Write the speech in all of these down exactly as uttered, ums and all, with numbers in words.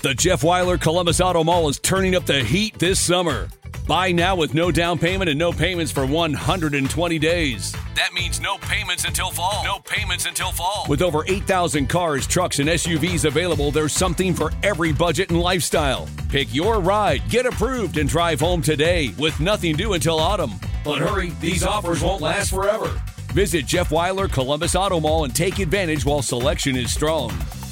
The Jeff Weiler Columbus Auto Mall is turning up the heat this summer. Buy now with no down payment and no payments for one hundred twenty days. That means no payments until fall. No payments until fall. With over eight thousand cars, trucks, and S U Vs available, there's something for every budget and lifestyle. Pick your ride, get approved, and drive home today with nothing due until autumn. But hurry, these offers won't last forever. Visit Jeff Weiler Columbus Auto Mall and take advantage while selection is strong.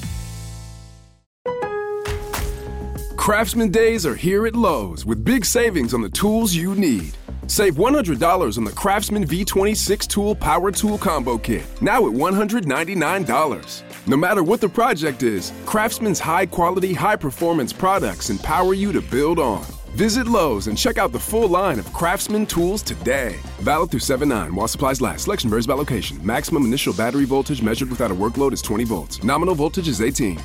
Craftsman Days are here at Lowe's with big savings on the tools you need. Save one hundred dollars on the Craftsman V twenty-six Tool Power Tool Combo Kit, now at one hundred ninety-nine dollars. No matter what the project is, Craftsman's high-quality, high-performance products empower you to build on. Visit Lowe's and check out the full line of Craftsman tools today. Valid through seven nine while supplies last. Selection varies by location. Maximum initial battery voltage measured without a workload is twenty volts. Nominal voltage is eighteen.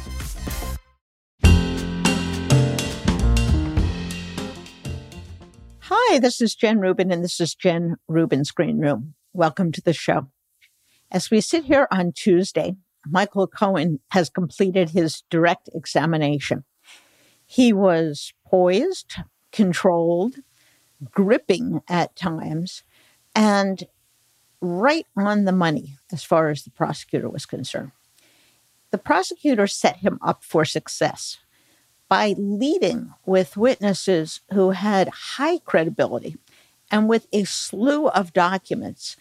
Hi, this is Jen Rubin, and this is Jen Rubin's Green Room. Welcome to the show. As we sit here on Tuesday, Michael Cohen has completed his direct examination. He was poised, controlled, gripping at times, and right on the money as far as the prosecutor was concerned. The prosecutor set him up for success by leading with witnesses who had high credibility and with a slew of documents,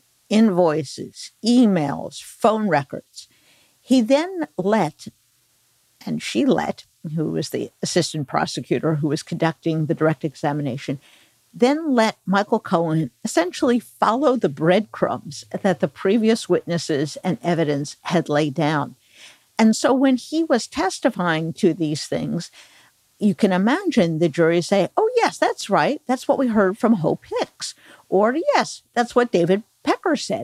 invoices, emails, phone records. He then let, and she let, who was the assistant prosecutor who was conducting the direct examination, then let Michael Cohen essentially follow the breadcrumbs that the previous witnesses and evidence had laid down. And so when he was testifying to these things, you can imagine the jury say, oh, yes, that's right. That's what we heard from Hope Hicks. Or, yes, that's what David Pecker said.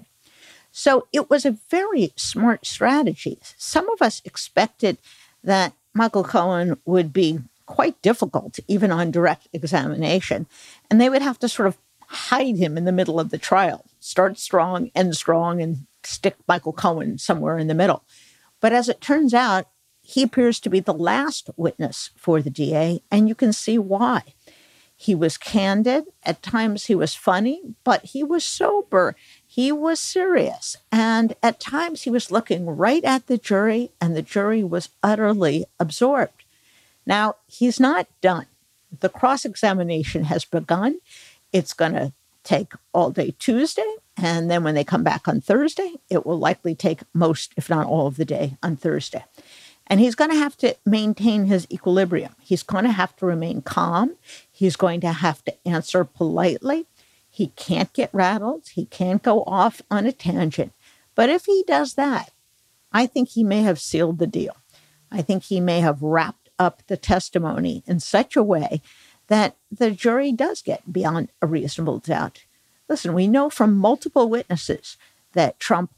So it was a very smart strategy. Some of us expected that Michael Cohen would be quite difficult, even on direct examination, and they would have to sort of hide him in the middle of the trial, start strong, end strong, and stick Michael Cohen somewhere in the middle. But as it turns out, he appears to be the last witness for the D A, and you can see why. He was candid. At times he was funny, but he was sober. He was serious. And at times he was looking right at the jury, and the jury was utterly absorbed. Now, he's not done. The cross-examination has begun. It's going to take all day Tuesday. And then when they come back on Thursday, it will likely take most, if not all of the day on Thursday. And he's going to have to maintain his equilibrium. He's going to have to remain calm. He's going to have to answer politely. He can't get rattled. He can't go off on a tangent. But if he does that, I think he may have sealed the deal. I think he may have wrapped up the testimony in such a way that the jury does get beyond a reasonable doubt. Listen, we know from multiple witnesses that Trump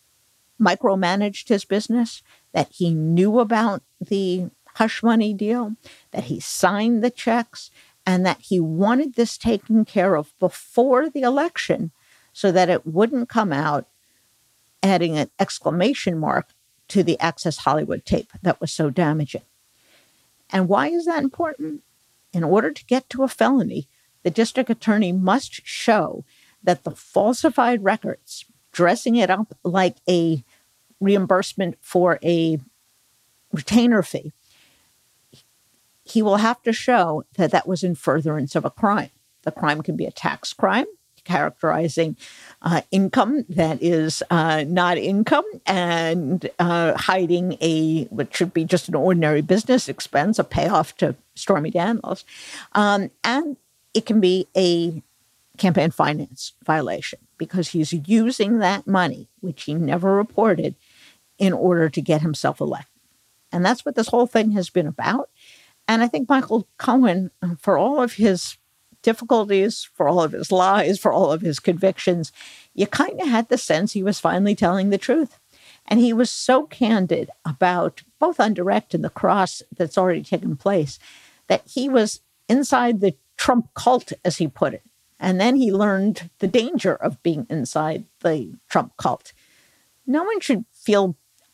micromanaged his business, that he knew about the hush money deal, that he signed the checks, and that he wanted this taken care of before the election so that it wouldn't come out, adding an exclamation mark to the Access Hollywood tape that was so damaging. And why is that important? In order to get to a felony, the district attorney must show that the falsified records, dressing it up like a reimbursement for a retainer fee, he will have to show that that was in furtherance of a crime. The crime can be a tax crime, characterizing uh, income that is uh, not income and uh, hiding a what should be just an ordinary business expense, a payoff to Stormy Daniels. Um, and it can be a campaign finance violation because he's using that money, which he never reported, in order to get himself elected. And that's what this whole thing has been about. And I think Michael Cohen, for all of his difficulties, for all of his lies, for all of his convictions, you kind of had the sense he was finally telling the truth. And he was so candid about both on direct and the cross that's already taken place that he was inside the Trump cult, as he put it. And then he learned the danger of being inside the Trump cult. No one should feel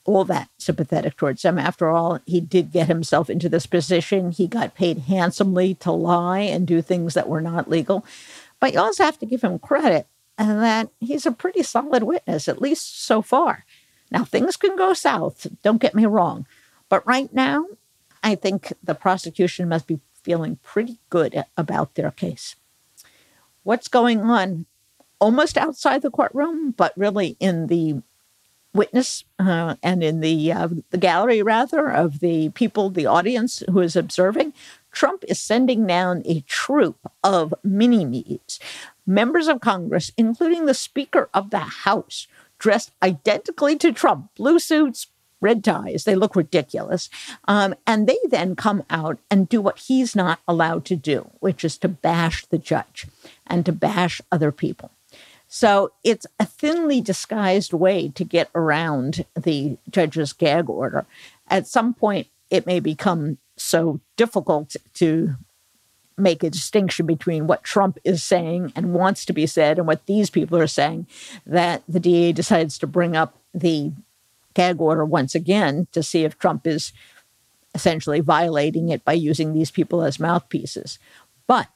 all that sympathetic towards him. After all, he did get himself into this position. He got paid handsomely to lie and do things that were not legal. But you also have to give him credit and that he's a pretty solid witness, at least so far. Now, things can go south, don't get me wrong. But right now, I think the prosecution must be feeling pretty good about their case. What's going on almost outside the courtroom, but really in the witness uh, and in the uh, the gallery, rather, of the people, the audience who is observing, Trump is sending down a troop of mini-me's, members of Congress, including the Speaker of the House, dressed identically to Trump, blue suits, red ties. They look ridiculous. Um, and they then come out and do what he's not allowed to do, which is to bash the judge and to bash other people. So it's a thinly disguised way to get around the judge's gag order. At some point, it may become so difficult to make a distinction between what Trump is saying and wants to be said and what these people are saying that the D A decides to bring up the gag order once again to see if Trump is essentially violating it by using these people as mouthpieces. But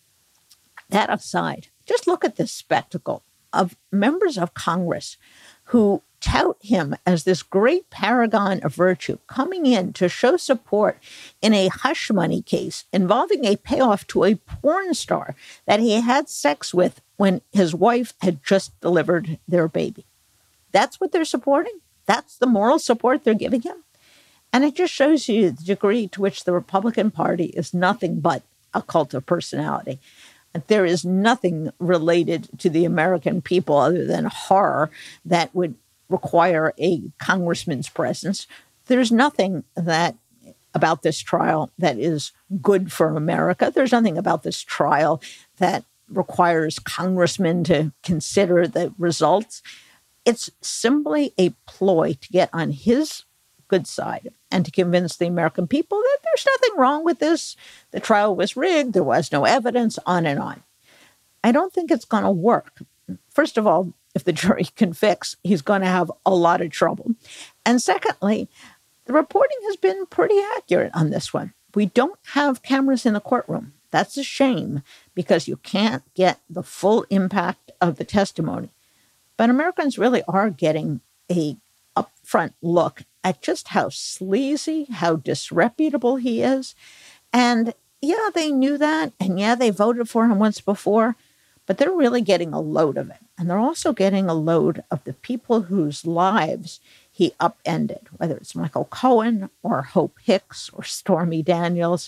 that aside, just look at this spectacle of members of Congress who tout him as this great paragon of virtue coming in to show support in a hush money case involving a payoff to a porn star that he had sex with when his wife had just delivered their baby. That's what they're supporting? That's the moral support they're giving him? And it just shows you the degree to which the Republican Party is nothing but a cult of personality. There is nothing related to the American people other than horror that would require a congressman's presence. There's nothing that about this trial that is good for America. There's nothing about this trial that requires congressmen to consider the results. It's simply a ploy to get on his good side and to convince the American people that there's nothing wrong with this. The trial was rigged. There was no evidence, on and on. I don't think it's going to work. First of all, if the jury convicts, he's going to have a lot of trouble. And secondly, the reporting has been pretty accurate on this one. We don't have cameras in the courtroom. That's a shame because you can't get the full impact of the testimony. But Americans really are getting a upfront look at just how sleazy, how disreputable he is. And yeah, they knew that. And yeah, they voted for him once before. But they're really getting a load of it. And they're also getting a load of the people whose lives he upended, whether it's Michael Cohen or Hope Hicks or Stormy Daniels.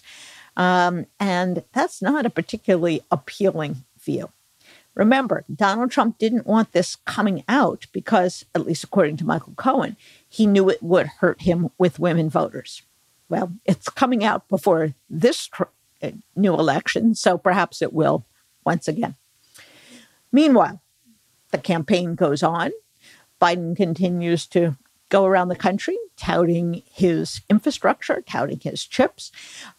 Um, and that's not a particularly appealing view. Remember, Donald Trump didn't want this coming out because, at least according to Michael Cohen, he knew it would hurt him with women voters. Well, it's coming out before this tr- new election, so perhaps it will once again. Meanwhile, the campaign goes on. Biden continues to go around the country touting his infrastructure, touting his chips.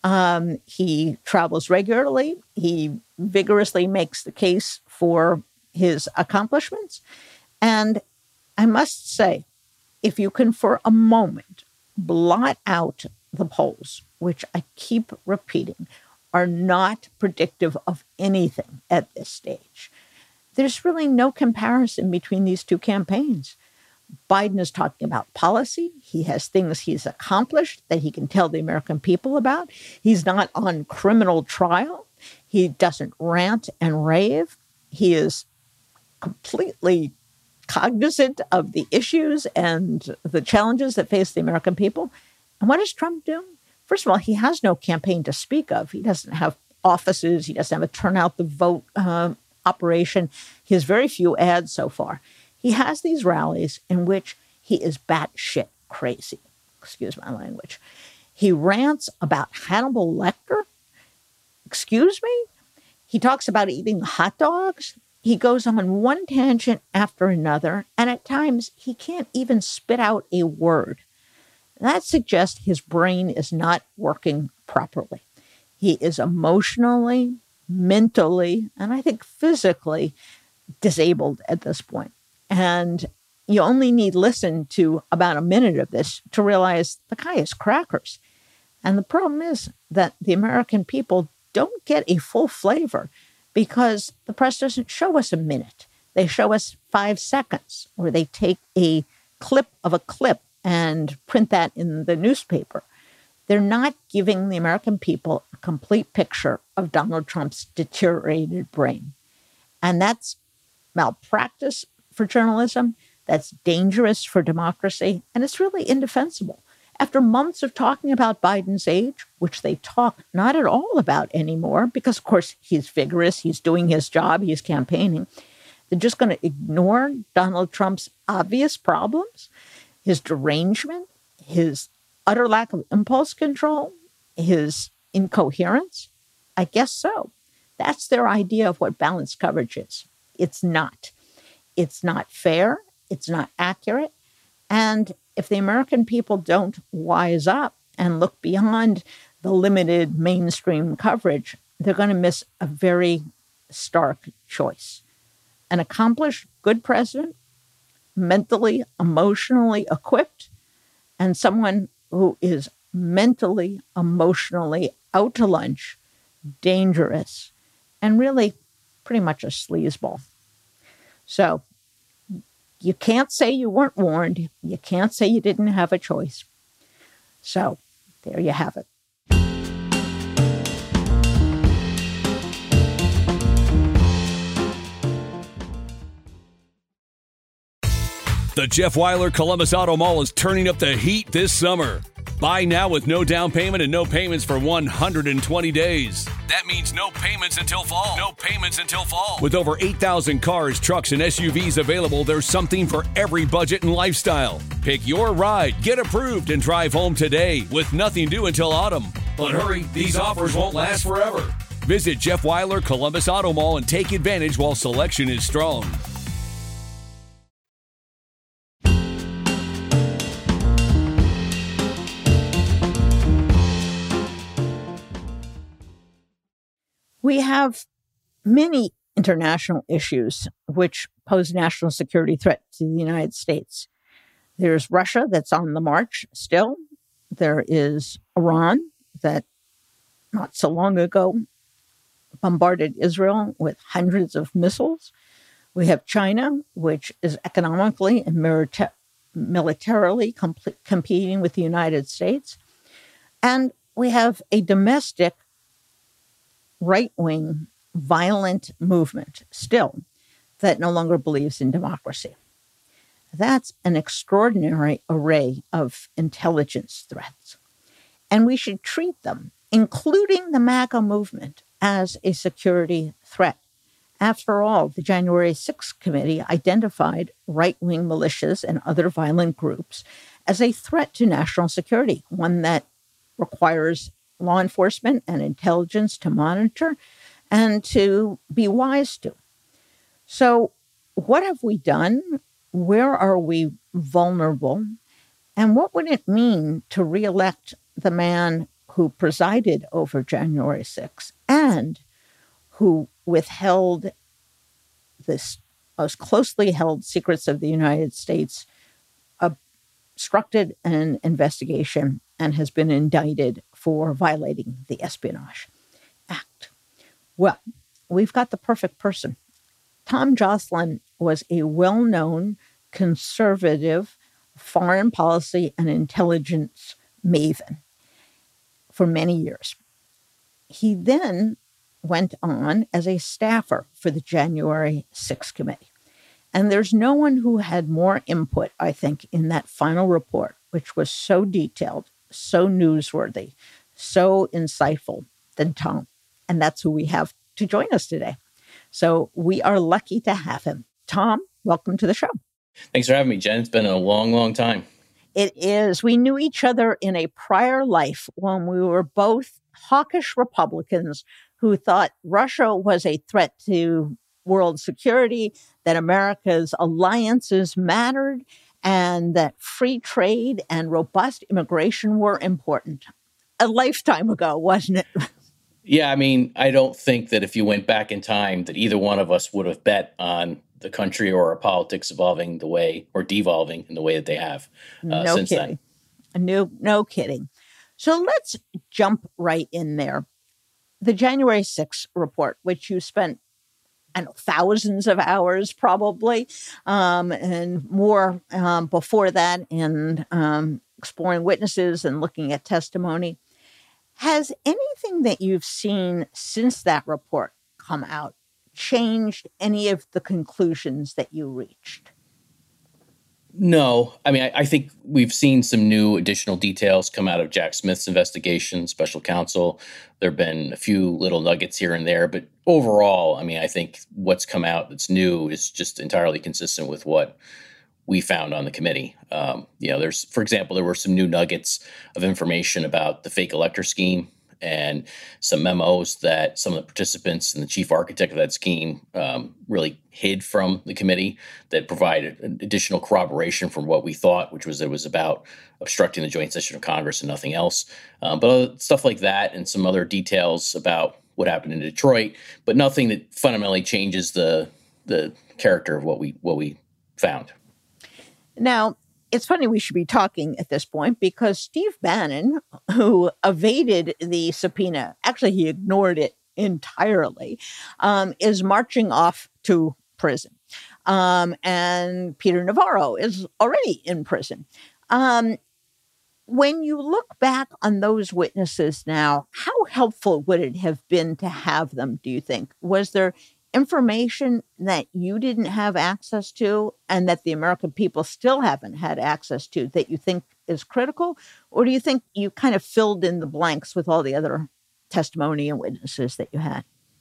Um, he travels regularly. He vigorously makes the case for his accomplishments. And I must say, if you can for a moment blot out the polls, which I keep repeating, are not predictive of anything at this stage, there's really no comparison between these two campaigns. Biden is talking about policy. He has things he's accomplished that he can tell the American people about. He's not on criminal trial. He doesn't rant and rave. He is completely cognizant of the issues and the challenges that face the American people. And what does Trump do? First of all, he has no campaign to speak of. He doesn't have offices. He doesn't have a turnout the vote uh, operation. He has very few ads so far. He has these rallies in which he is batshit crazy. Excuse my language. He rants about Hannibal Lecter. Excuse me? He talks about eating hot dogs. He goes on one tangent after another, and at times he can't even spit out a word. That suggests his brain is not working properly. He is emotionally, mentally, and I think physically disabled at this point. And You only need listen to about a minute of this to realize the guy is crackers. And the problem is that the American people don't get a full flavor because the press doesn't show us a minute. They show us five seconds, or they take a clip of a clip and print that in the newspaper. They're not giving the American people a complete picture of Donald Trump's deteriorated brain. And that's malpractice for journalism. That's dangerous for democracy. And it's really indefensible. After months of talking about Biden's age, which they talk not at all about anymore, because, of course, he's vigorous, he's doing his job, he's campaigning, they're just going to ignore Donald Trump's obvious problems, his derangement, his utter lack of impulse control, his incoherence? I guess so. That's their idea of what balanced coverage is. It's not. It's not fair. It's not accurate. And if the American people don't wise up and look beyond the limited mainstream coverage, they're going to miss a very stark choice. An accomplished, good president, mentally, emotionally equipped, and someone who is mentally, emotionally out to lunch, dangerous, and really pretty much a sleazeball. So you can't say you weren't warned. You can't say you didn't have a choice. So there you have it. The Jeff Wyler Columbus Auto Mall is turning up the heat this summer. Buy now with no down payment and no payments for one hundred twenty days. That means no payments until fall. No payments until fall. With over eight thousand cars, trucks, and S U Vs available, there's something for every budget and lifestyle. Pick your ride, get approved, and drive home today with nothing due until autumn. But hurry, these offers won't last forever. Visit Jeff Wyler Columbus Auto Mall and take advantage while selection is strong. We have many international issues which pose national security threat to the United States. There's Russia that's on the march still. There is Iran that not so long ago bombarded Israel with hundreds of missiles. We have China, which is economically and milita- militarily com- competing with the United States. And we have a domestic right-wing violent movement still that no longer believes in democracy. That's an extraordinary array of intelligence threats. And we should treat them, including the MAGA movement, as a security threat. After all, the January sixth committee identified right-wing militias and other violent groups as a threat to national security, one that requires law enforcement and intelligence to monitor and to be wise to. So what have we done? Where are we vulnerable? And what would it mean to reelect the man who presided over January sixth and who withheld the most closely held secrets of the United States, obstructed an investigation, and has been indicted for violating the Espionage Act? Well, we've got the perfect person. Tom Joscelyn was a well-known conservative foreign policy and intelligence maven for many years. He then went on as a staffer for the January sixth committee. And there's no one who had more input, I think, in that final report, which was so detailed, so newsworthy, so insightful than Tom. And that's who we have to join us today. So we are lucky to have him. Tom, welcome to the show. Thanks for having me, Jen. It's been a long, long time. It is. We knew each other in a prior life when we were both hawkish Republicans who thought Russia was a threat to world security, that America's alliances mattered, and that free trade and robust immigration were important. A lifetime ago, wasn't it? Yeah, I mean, I don't think that if you went back in time that either one of us would have bet on the country or our politics evolving the way or devolving in the way that they have uh, no since kidding. then. No, no kidding. So let's jump right in there. The January sixth report, which you spent, I don't know, thousands of hours probably, um, and more um, before that, and um, exploring witnesses and looking at testimony. Has anything that you've seen since that report come out changed any of the conclusions that you reached? No. I mean, I, I think we've seen some new additional details come out of Jack Smith's investigation, special counsel. There have been a few little nuggets here and there, but overall, I mean, I think what's come out that's new is just entirely consistent with what we found on the committee. Um, you know, there's, for example, there were some new nuggets of information about the fake elector scheme and some memos that some of the participants and the chief architect of that scheme um, really hid from the committee that provided additional corroboration from what we thought, which was it was about obstructing the joint session of Congress and nothing else. Um, but other, stuff like that and some other details about what happened in Detroit, but nothing that fundamentally changes the the character of what we what we found. Now, it's funny we should be talking at this point because Steve Bannon, who evaded the subpoena, actually he ignored it entirely, um, is marching off to prison. Um, and Peter Navarro is already in prison. Um, when you look back on those witnesses now, how helpful would it have been to have them, do you think? Was there information that you didn't have access to and that the American people still haven't had access to that you think is critical? Or do you think you kind of filled in the blanks with all the other testimony and witnesses that you had?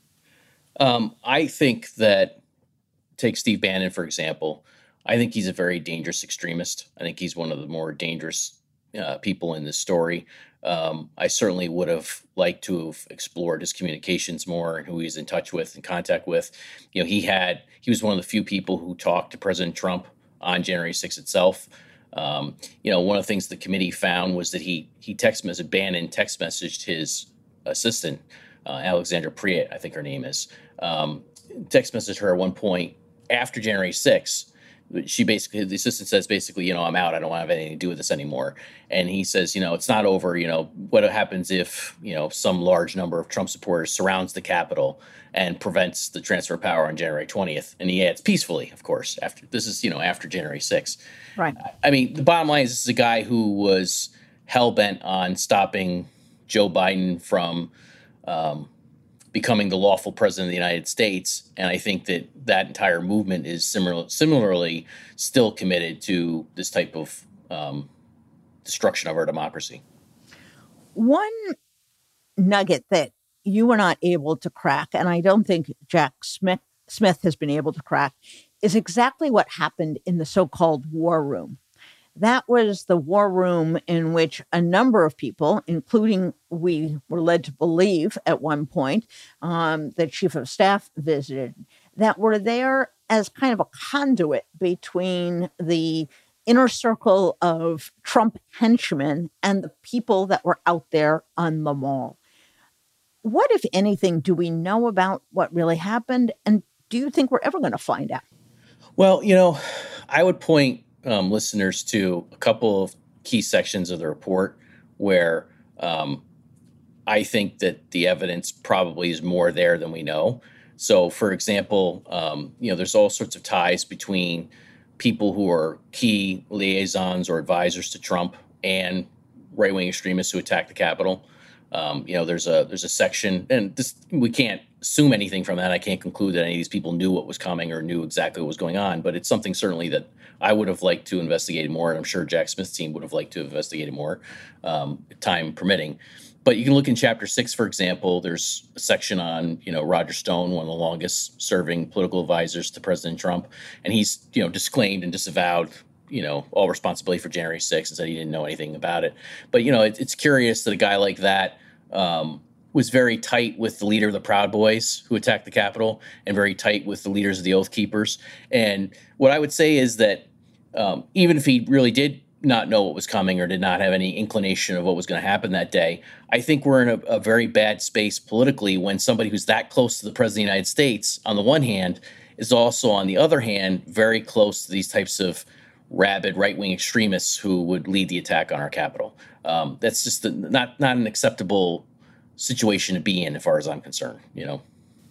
Um, I think that, take Steve Bannon, for example, I think he's a very dangerous extremist. I think he's one of the more dangerous uh, people in this story. Um, I certainly would have liked to have explored his communications more and who he's in touch with and contact with. You know, he had, he was one of the few people who talked to President Trump on January sixth itself. Um, you know, one of the things the committee found was that he, he text messaged, Bannon text messaged his assistant, uh, Alexandra Priet, I think her name is, um, text messaged her at one point after January sixth. She basically, the assistant says basically, you know, I'm out. I don't want to have anything to do with this anymore. And he says, you know, it's not over. You know, what happens if, you know, some large number of Trump supporters surrounds the Capitol and prevents the transfer of power on January twentieth? And he adds peacefully, of course, after this is, you know, after January sixth. Right. I mean, the bottom line is this is a guy who was hell bent on stopping Joe Biden from um, becoming the lawful president of the United States. And I think that that entire movement is similar, similarly still committed to this type of um, destruction of our democracy. One nugget that you were not able to crack, and I don't think Jack Smith, Smith has been able to crack, is exactly what happened in the so-called war room. That was the war room in which a number of people, including we were led to believe at one point, um, the chief of staff visited, that were there as kind of a conduit between the inner circle of Trump henchmen and the people that were out there on the mall. What, if anything, do we know about what really happened? And do you think we're ever going to find out? Well, you know, I would point Um, listeners to a couple of key sections of the report where um, I think that the evidence probably is more there than we know. So, for example, um, you know, there's all sorts of ties between people who are key liaisons or advisors to Trump and right-wing extremists who attack the Capitol. Um, you know, there's a there's a section, and this, we can't assume anything from that. I can't conclude that any of these people knew what was coming or knew exactly what was going on, but it's something certainly that I would have liked to investigate more, and I'm sure Jack Smith's team would have liked to investigate it more, um, time permitting. But you can look in Chapter Six, for example. There's a section on, you know, Roger Stone, one of the longest-serving political advisors to President Trump, and he's, you know, disclaimed and disavowed, you know, all responsibility for January sixth and said he didn't know anything about it. But, you know, it, it's curious that a guy like that um, was very tight with the leader of the Proud Boys who attacked the Capitol and very tight with the leaders of the Oath Keepers. And what I would say is that um, even if he really did not know what was coming or did not have any inclination of what was going to happen that day, I think we're in a, a very bad space politically when somebody who's that close to the president of the United States, on the one hand, is also, on the other hand, very close to these types of rabid right-wing extremists who would lead the attack on our Capitol. Um, that's just the, not not an acceptable situation to be in, as far as I'm concerned. You know,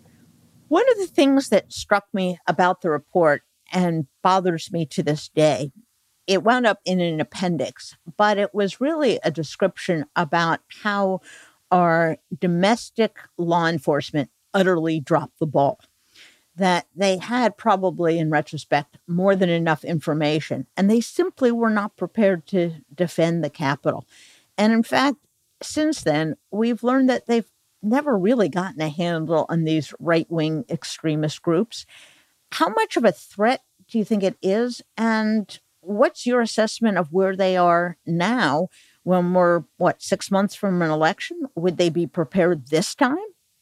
one of the things that struck me about the report and bothers me to this day, it wound up in an appendix, but it was really a description about how our domestic law enforcement utterly dropped the ball. That they had probably, in retrospect, more than enough information, and they simply were not prepared to defend the Capitol. And in fact, since then, we've learned that they've never really gotten a handle on these right-wing extremist groups. How much of a threat do you think it is? And what's your assessment of where they are now when we're, what, six months from an election? Would they be prepared this time?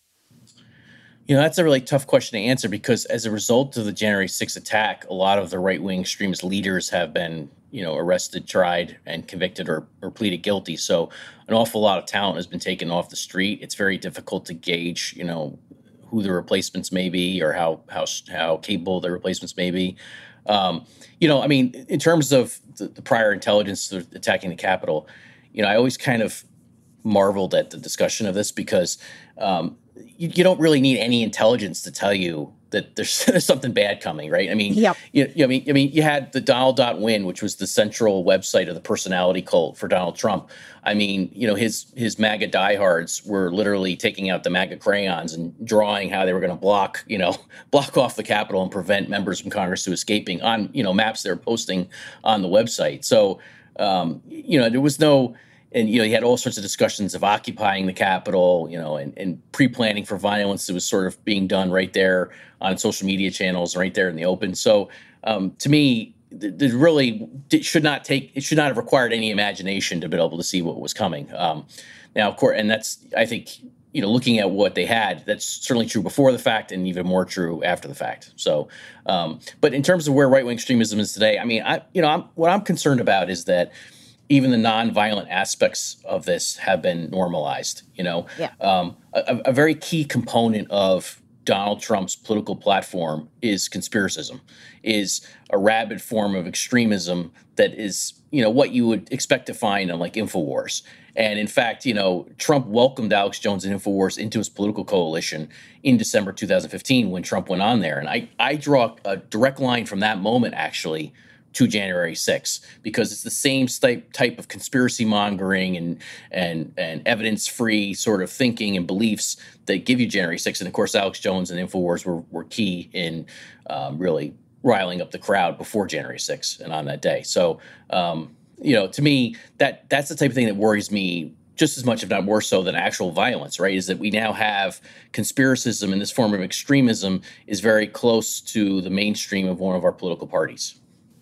You know, that's a really tough question to answer because as a result of the January sixth attack, a lot of the right-wing extremist leaders have been, you know, arrested, tried, and convicted or, or pleaded guilty. So an awful lot of talent has been taken off the street. It's very difficult to gauge, you know, who the replacements may be or how how how capable the replacements may be. Um, you know, I mean, in terms of the, the prior intelligence attacking the Capitol, you know, I always kind of marveled at the discussion of this because um, you, you don't really need any intelligence to tell you that there's, there's something bad coming, right? I mean, yep. you, you, I mean, I mean, you had the Donald dot win, which was the central website of the personality cult for Donald Trump. I mean, you know, his his MAGA diehards were literally taking out the MAGA crayons and drawing how they were going to block, you know, block off the Capitol and prevent members from Congress from escaping on, you know, maps they're posting on the website. So, um, you know, there was no. And, you know, you had all sorts of discussions of occupying the Capitol, you know, and, and pre-planning for violence that was sort of being done right there on social media channels, right there in the open. So um, to me, it really it should not take it should not have required any imagination to be able to see what was coming. Um, now, of course, and that's I think, you know, looking at what they had, that's certainly true before the fact and even more true after the fact. So um, but in terms of where right-wing extremism is today, I mean, I, you know, I'm, what I'm concerned about is that even the nonviolent aspects of this have been normalized. You know, yeah. um, a, a very key component of Donald Trump's political platform is conspiracism, is a rabid form of extremism that is, you know, what you would expect to find on like InfoWars. And in fact, you know, Trump welcomed Alex Jones and InfoWars into his political coalition in December two thousand fifteen when Trump went on there. And I, I draw a direct line from that moment, actually, to January sixth, because it's the same type type of conspiracy mongering and and and evidence free sort of thinking and beliefs that give you January sixth. And of course, Alex Jones and InfoWars were were key in um, really riling up the crowd before January sixth and on that day. So, um, you know, to me, that that's the type of thing that worries me just as much, if not more so, than actual violence, right? Is that we now have conspiracism, and this form of extremism is very close to the mainstream of one of our political parties.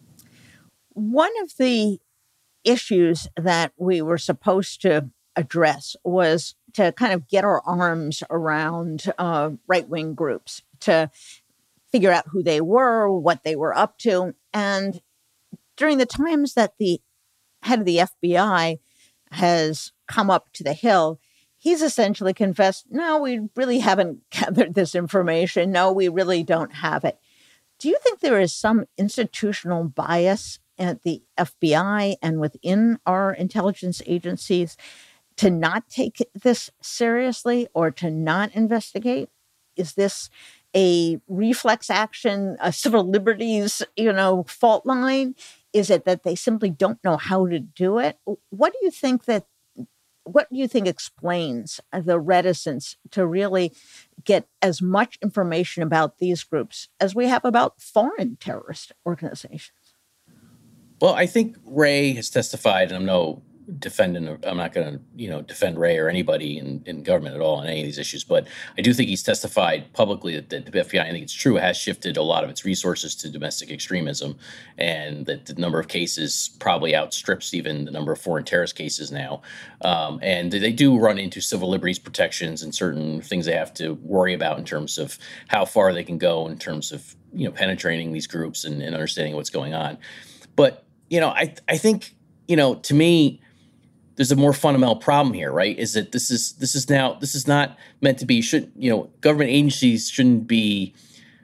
One of the issues that we were supposed to address was to kind of get our arms around uh, right-wing groups, to figure out who they were, what they were up to. And during the times that the head of the F B I has come up to the Hill, he's essentially confessed, no, we really haven't gathered this information. No, we really don't have it. Do you think there is some institutional bias at the F B I and within our intelligence agencies to not take this seriously or to not investigate? Is this a reflex action, a civil liberties, you know, fault line? Is it that they simply don't know how to do it? What do you think that, what do you think explains the reticence to really get as much information about these groups as we have about foreign terrorist organizations? Well, I think Wray has testified, and I'm no defendant. I'm not going to, you know, defend Wray or anybody in, in government at all on any of these issues. But I do think he's testified publicly that, that the F B I, I think it's true, has shifted a lot of its resources to domestic extremism, and that the number of cases probably outstrips even the number of foreign terrorist cases now. Um, and they do run into civil liberties protections and certain things they have to worry about in terms of how far they can go in terms of, you know, penetrating these groups and, and understanding what's going on. But you know, I I think, you know, to me, there's a more fundamental problem here, right? Is that this is this is now this is not meant to be should you know government agencies shouldn't be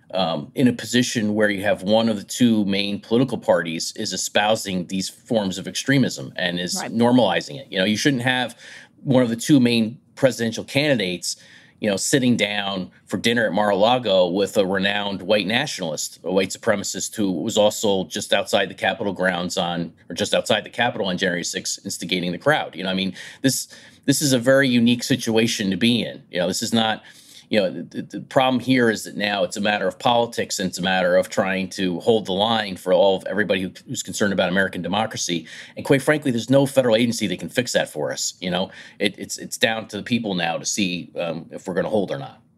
um, in a position where you have one of the two main political parties is espousing these forms of extremism and is Right. normalizing it. You know, you shouldn't have one of the two main presidential candidates, you know, sitting down for dinner at Mar-a-Lago with a renowned white nationalist, a white supremacist who was also just outside the Capitol grounds on, or just outside the Capitol on January sixth, instigating the crowd. You know, I mean, this this is a very unique situation to be in. You know, this is not, you know, the, the problem here is that now it's a matter of politics and it's a matter of trying to hold the line for all of everybody who, who's concerned about American democracy. And quite frankly, there's no federal agency that can fix that for us. You know, it, it's it's down to the people now to see um, if we're going to hold or not.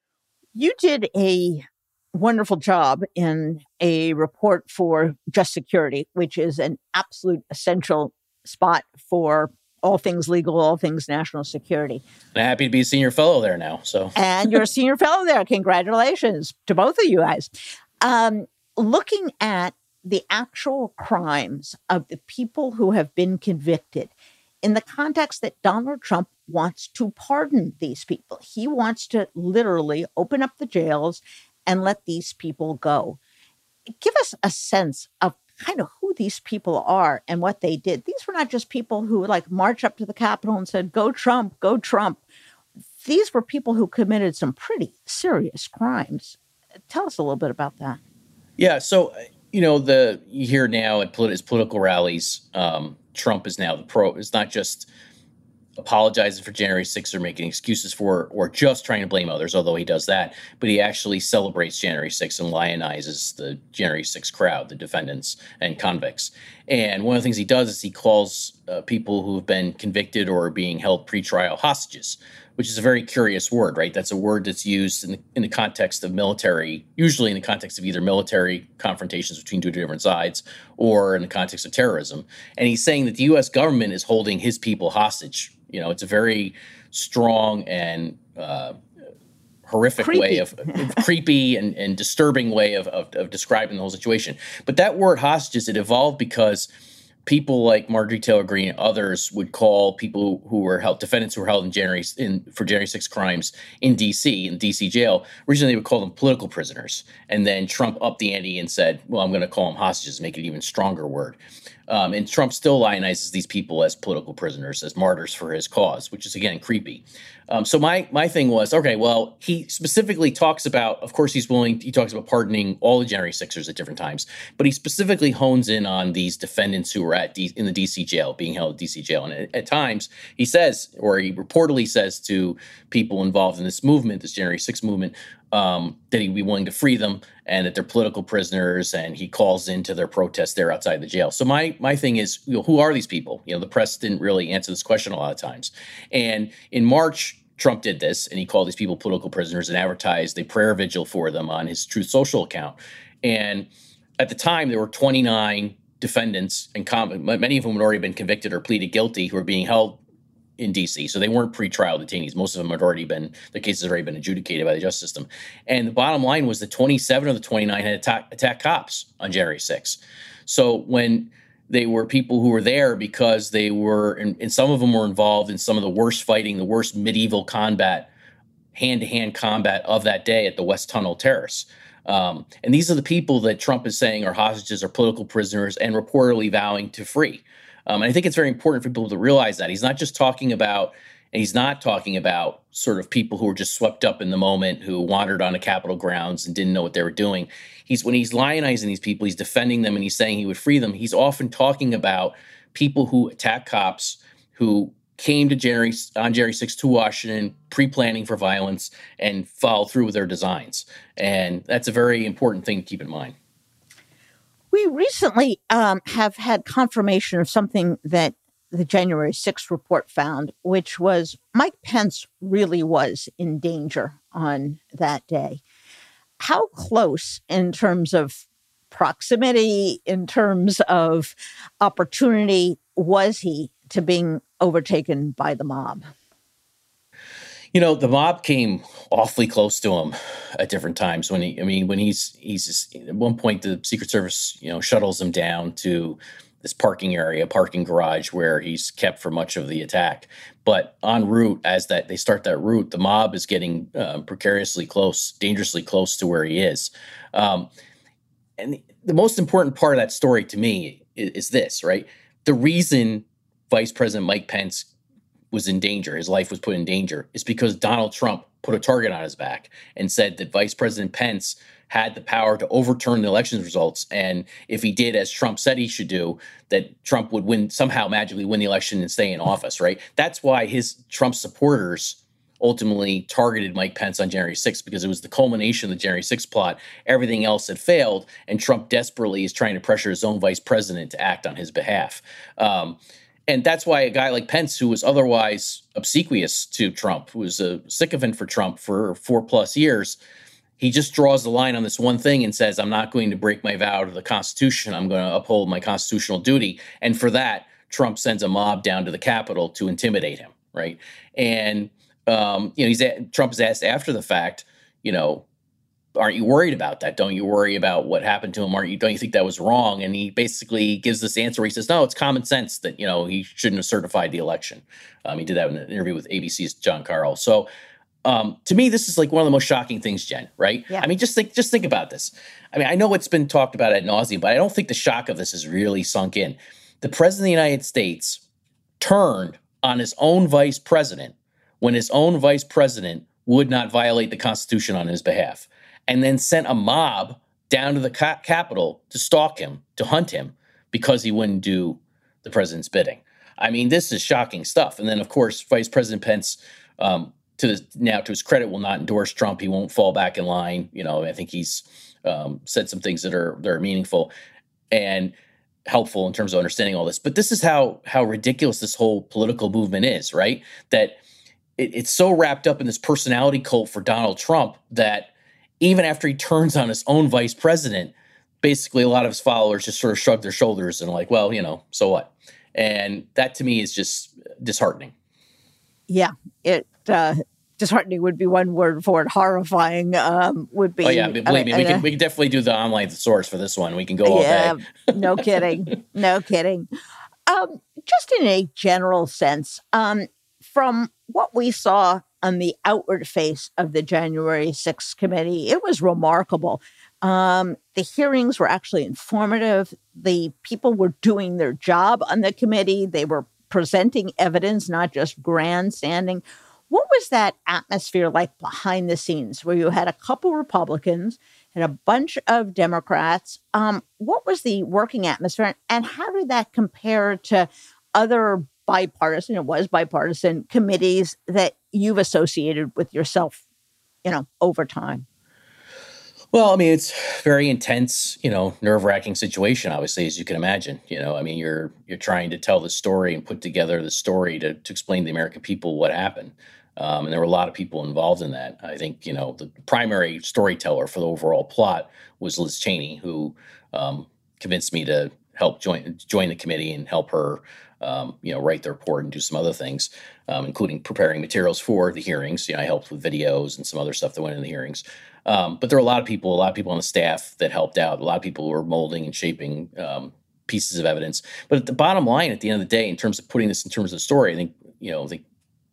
You did a wonderful job in a report for Just Security, which is an absolute essential spot for all things legal, all things national security. I'm happy to be a senior fellow there now. So, and you're a senior fellow there. Congratulations to both of you guys. Um, looking at the actual crimes of the people who have been convicted in the context that Donald Trump wants to pardon these people. He wants to literally open up the jails and let these people go. Give us a sense of kind of who these people are and what they did. These were not just people who like march up to the Capitol and said, go Trump, go Trump. These were people who committed some pretty serious crimes. Tell us a little bit about that. Yeah. So, you know, the you hear now at polit- his political rallies, um, Trump is now the pro. It's not just apologizing for January sixth or making excuses for, or just trying to blame others, although he does that, but he actually celebrates January sixth and lionizes the January sixth crowd, the defendants and convicts. And one of the things he does is he calls uh, people who have been convicted or are being held pretrial hostages, which is a very curious word, right? That's a word that's used in the, in the context of military, usually in the context of either military confrontations between two different sides or in the context of terrorism. And he's saying that the U S government is holding his people hostage. You know, it's a very strong and uh, horrific creepy. way of, of creepy and, and disturbing way of, of, of describing the whole situation. But that word hostages, it evolved because people like Marjorie Taylor Greene and others would call people who were held, defendants who were held in January in for January sixth crimes in D C, in D C jail. Originally, they would call them political prisoners. And then Trump upped the ante and said, well, I'm going to call them hostages, make it an even stronger word. Um, and Trump still lionizes these people as political prisoners, as martyrs for his cause, which is, again, creepy. Um, so my my thing was, okay, well, he specifically talks about, of course, he's willing, he talks about pardoning all the January sixers at different times, but he specifically hones in on these defendants who were at D, in the D C jail, being held at D C jail. And at, at times he says, or he reportedly says to people involved in this movement, this January sixth movement, um, that he'd be willing to free them and that they're political prisoners, and he calls into their protests there outside the jail. So my my thing is, you know, who are these people? You know, the press didn't really answer this question a lot of times. And in March, Trump did this, and he called these people political prisoners and advertised a prayer vigil for them on his Truth Social account. And at the time, there were twenty-nine defendants, and com- many of whom had already been convicted or pleaded guilty, who were being held in D C. So they weren't pretrial detainees. Most of them had already been, their cases had already been adjudicated by the justice system. And the bottom line was that twenty-seven of the twenty-nine had attack, attacked cops on January sixth. So when they were people who were there because they were, and, and some of them were involved in some of the worst fighting, the worst medieval combat, hand-to-hand combat of that day at the West Tunnel Terrace. Um, and these are the people that Trump is saying are hostages or political prisoners and reportedly vowing to free. Um, and I think it's very important for people to realize that. He's not just talking about, and he's not talking about sort of people who were just swept up in the moment, who wandered onto Capitol grounds and didn't know what they were doing. He's when he's lionizing these people, he's defending them and he's saying he would free them. He's often talking about people who attack cops, who came to January on January sixth to Washington, pre-planning for violence and followed through with their designs. And that's a very important thing to keep in mind. We recently um, have had confirmation of something that the January sixth report found, which was Mike Pence really was in danger on that day. How close in terms of proximity, in terms of opportunity, was he to being overtaken by the mob? You know, the mob came awfully close to him at different times. When he, I mean, when he's he's just, at one point, the Secret Service, you know, shuttles him down to this parking area, parking garage where he's kept for much of the attack. But en route, as that they start that route, the mob is getting uh, precariously close, dangerously close to where he is. Um, and the, the most important part of that story to me is, is this, right? The reason Vice President Mike Pence was in danger, his life was put in danger, is because Donald Trump put a target on his back and said that Vice President Pence had the power to overturn the election results. And if he did, as Trump said he should do, that Trump would win, somehow magically win the election and stay in office, right? That's why his Trump supporters ultimately targeted Mike Pence on January sixth, because it was the culmination of the January sixth plot. Everything else had failed, and Trump desperately is trying to pressure his own vice president to act on his behalf. Um, And that's why a guy like Pence, who was otherwise obsequious to Trump, who was a sycophant for Trump for four plus years, he just draws the line on this one thing and says, I'm not going to break my vow to the Constitution. I'm going to uphold my constitutional duty. And for that, Trump sends a mob down to the Capitol to intimidate him, right? And, um, you know, he's at, Trump is asked after the fact, you know, aren't you worried about that? Don't you worry about what happened to him? Aren't you, don't you think that was wrong? And he basically gives this answer where he says, no, it's common sense that, you know, he shouldn't have certified the election. Um, he did that in an interview with A B C's John Carl. So um, to me, this is like one of the most shocking things, Jen, right? Yeah. I mean, just think, just think about this. I mean, I know it's been talked about ad nauseum, but I don't think the shock of this has really sunk in. The president of the United States turned on his own vice president when his own vice president would not violate the Constitution on his behalf, and then sent a mob down to the ca- Capitol to stalk him, to hunt him, because he wouldn't do the president's bidding. I mean, this is shocking stuff. And then, of course, Vice President Pence, um, to the, now to his credit, will not endorse Trump. He won't fall back in line. You know, I think he's um, said some things that are that are meaningful and helpful in terms of understanding all this. But this is how how ridiculous this whole political movement is, right? That it, it's so wrapped up in this personality cult for Donald Trump that even after he turns on his own vice president, basically a lot of his followers just sort of shrug their shoulders and like, well, you know, so what? And that to me is just disheartening. Yeah, it uh, disheartening would be one word for it. Horrifying um, would be. Oh yeah, believe uh, me, we can uh, we can definitely do the online source for this one. We can go all yeah, day. No kidding, no kidding. Um, just in a general sense, um, from what we saw on the outward face of the January sixth committee, it was remarkable. Um, the hearings were actually informative. The people were doing their job on the committee. They were presenting evidence, not just grandstanding. What was that atmosphere like behind the scenes, where you had a couple Republicans and a bunch of Democrats? Um, what was the working atmosphere, and how did that compare to other bipartisan, it was bipartisan, committees that you've associated with yourself, you know, over time? Well, I mean, it's very intense, you know, nerve-wracking situation, obviously, as you can imagine. You know, I mean, you're you're trying to tell the story and put together the story to, to explain to the American people what happened. Um, and there were a lot of people involved in that. I think, you know, the primary storyteller for the overall plot was Liz Cheney, who um, convinced me to help join join the committee and help her Um, you know, write the report and do some other things, um, including preparing materials for the hearings. You know, I helped with videos and some other stuff that went in the hearings. Um, but there were a lot of people, a lot of people on the staff that helped out. A lot of people were molding and shaping um, pieces of evidence. But at the bottom line, at the end of the day, in terms of putting this in terms of the story, I think, you know, I think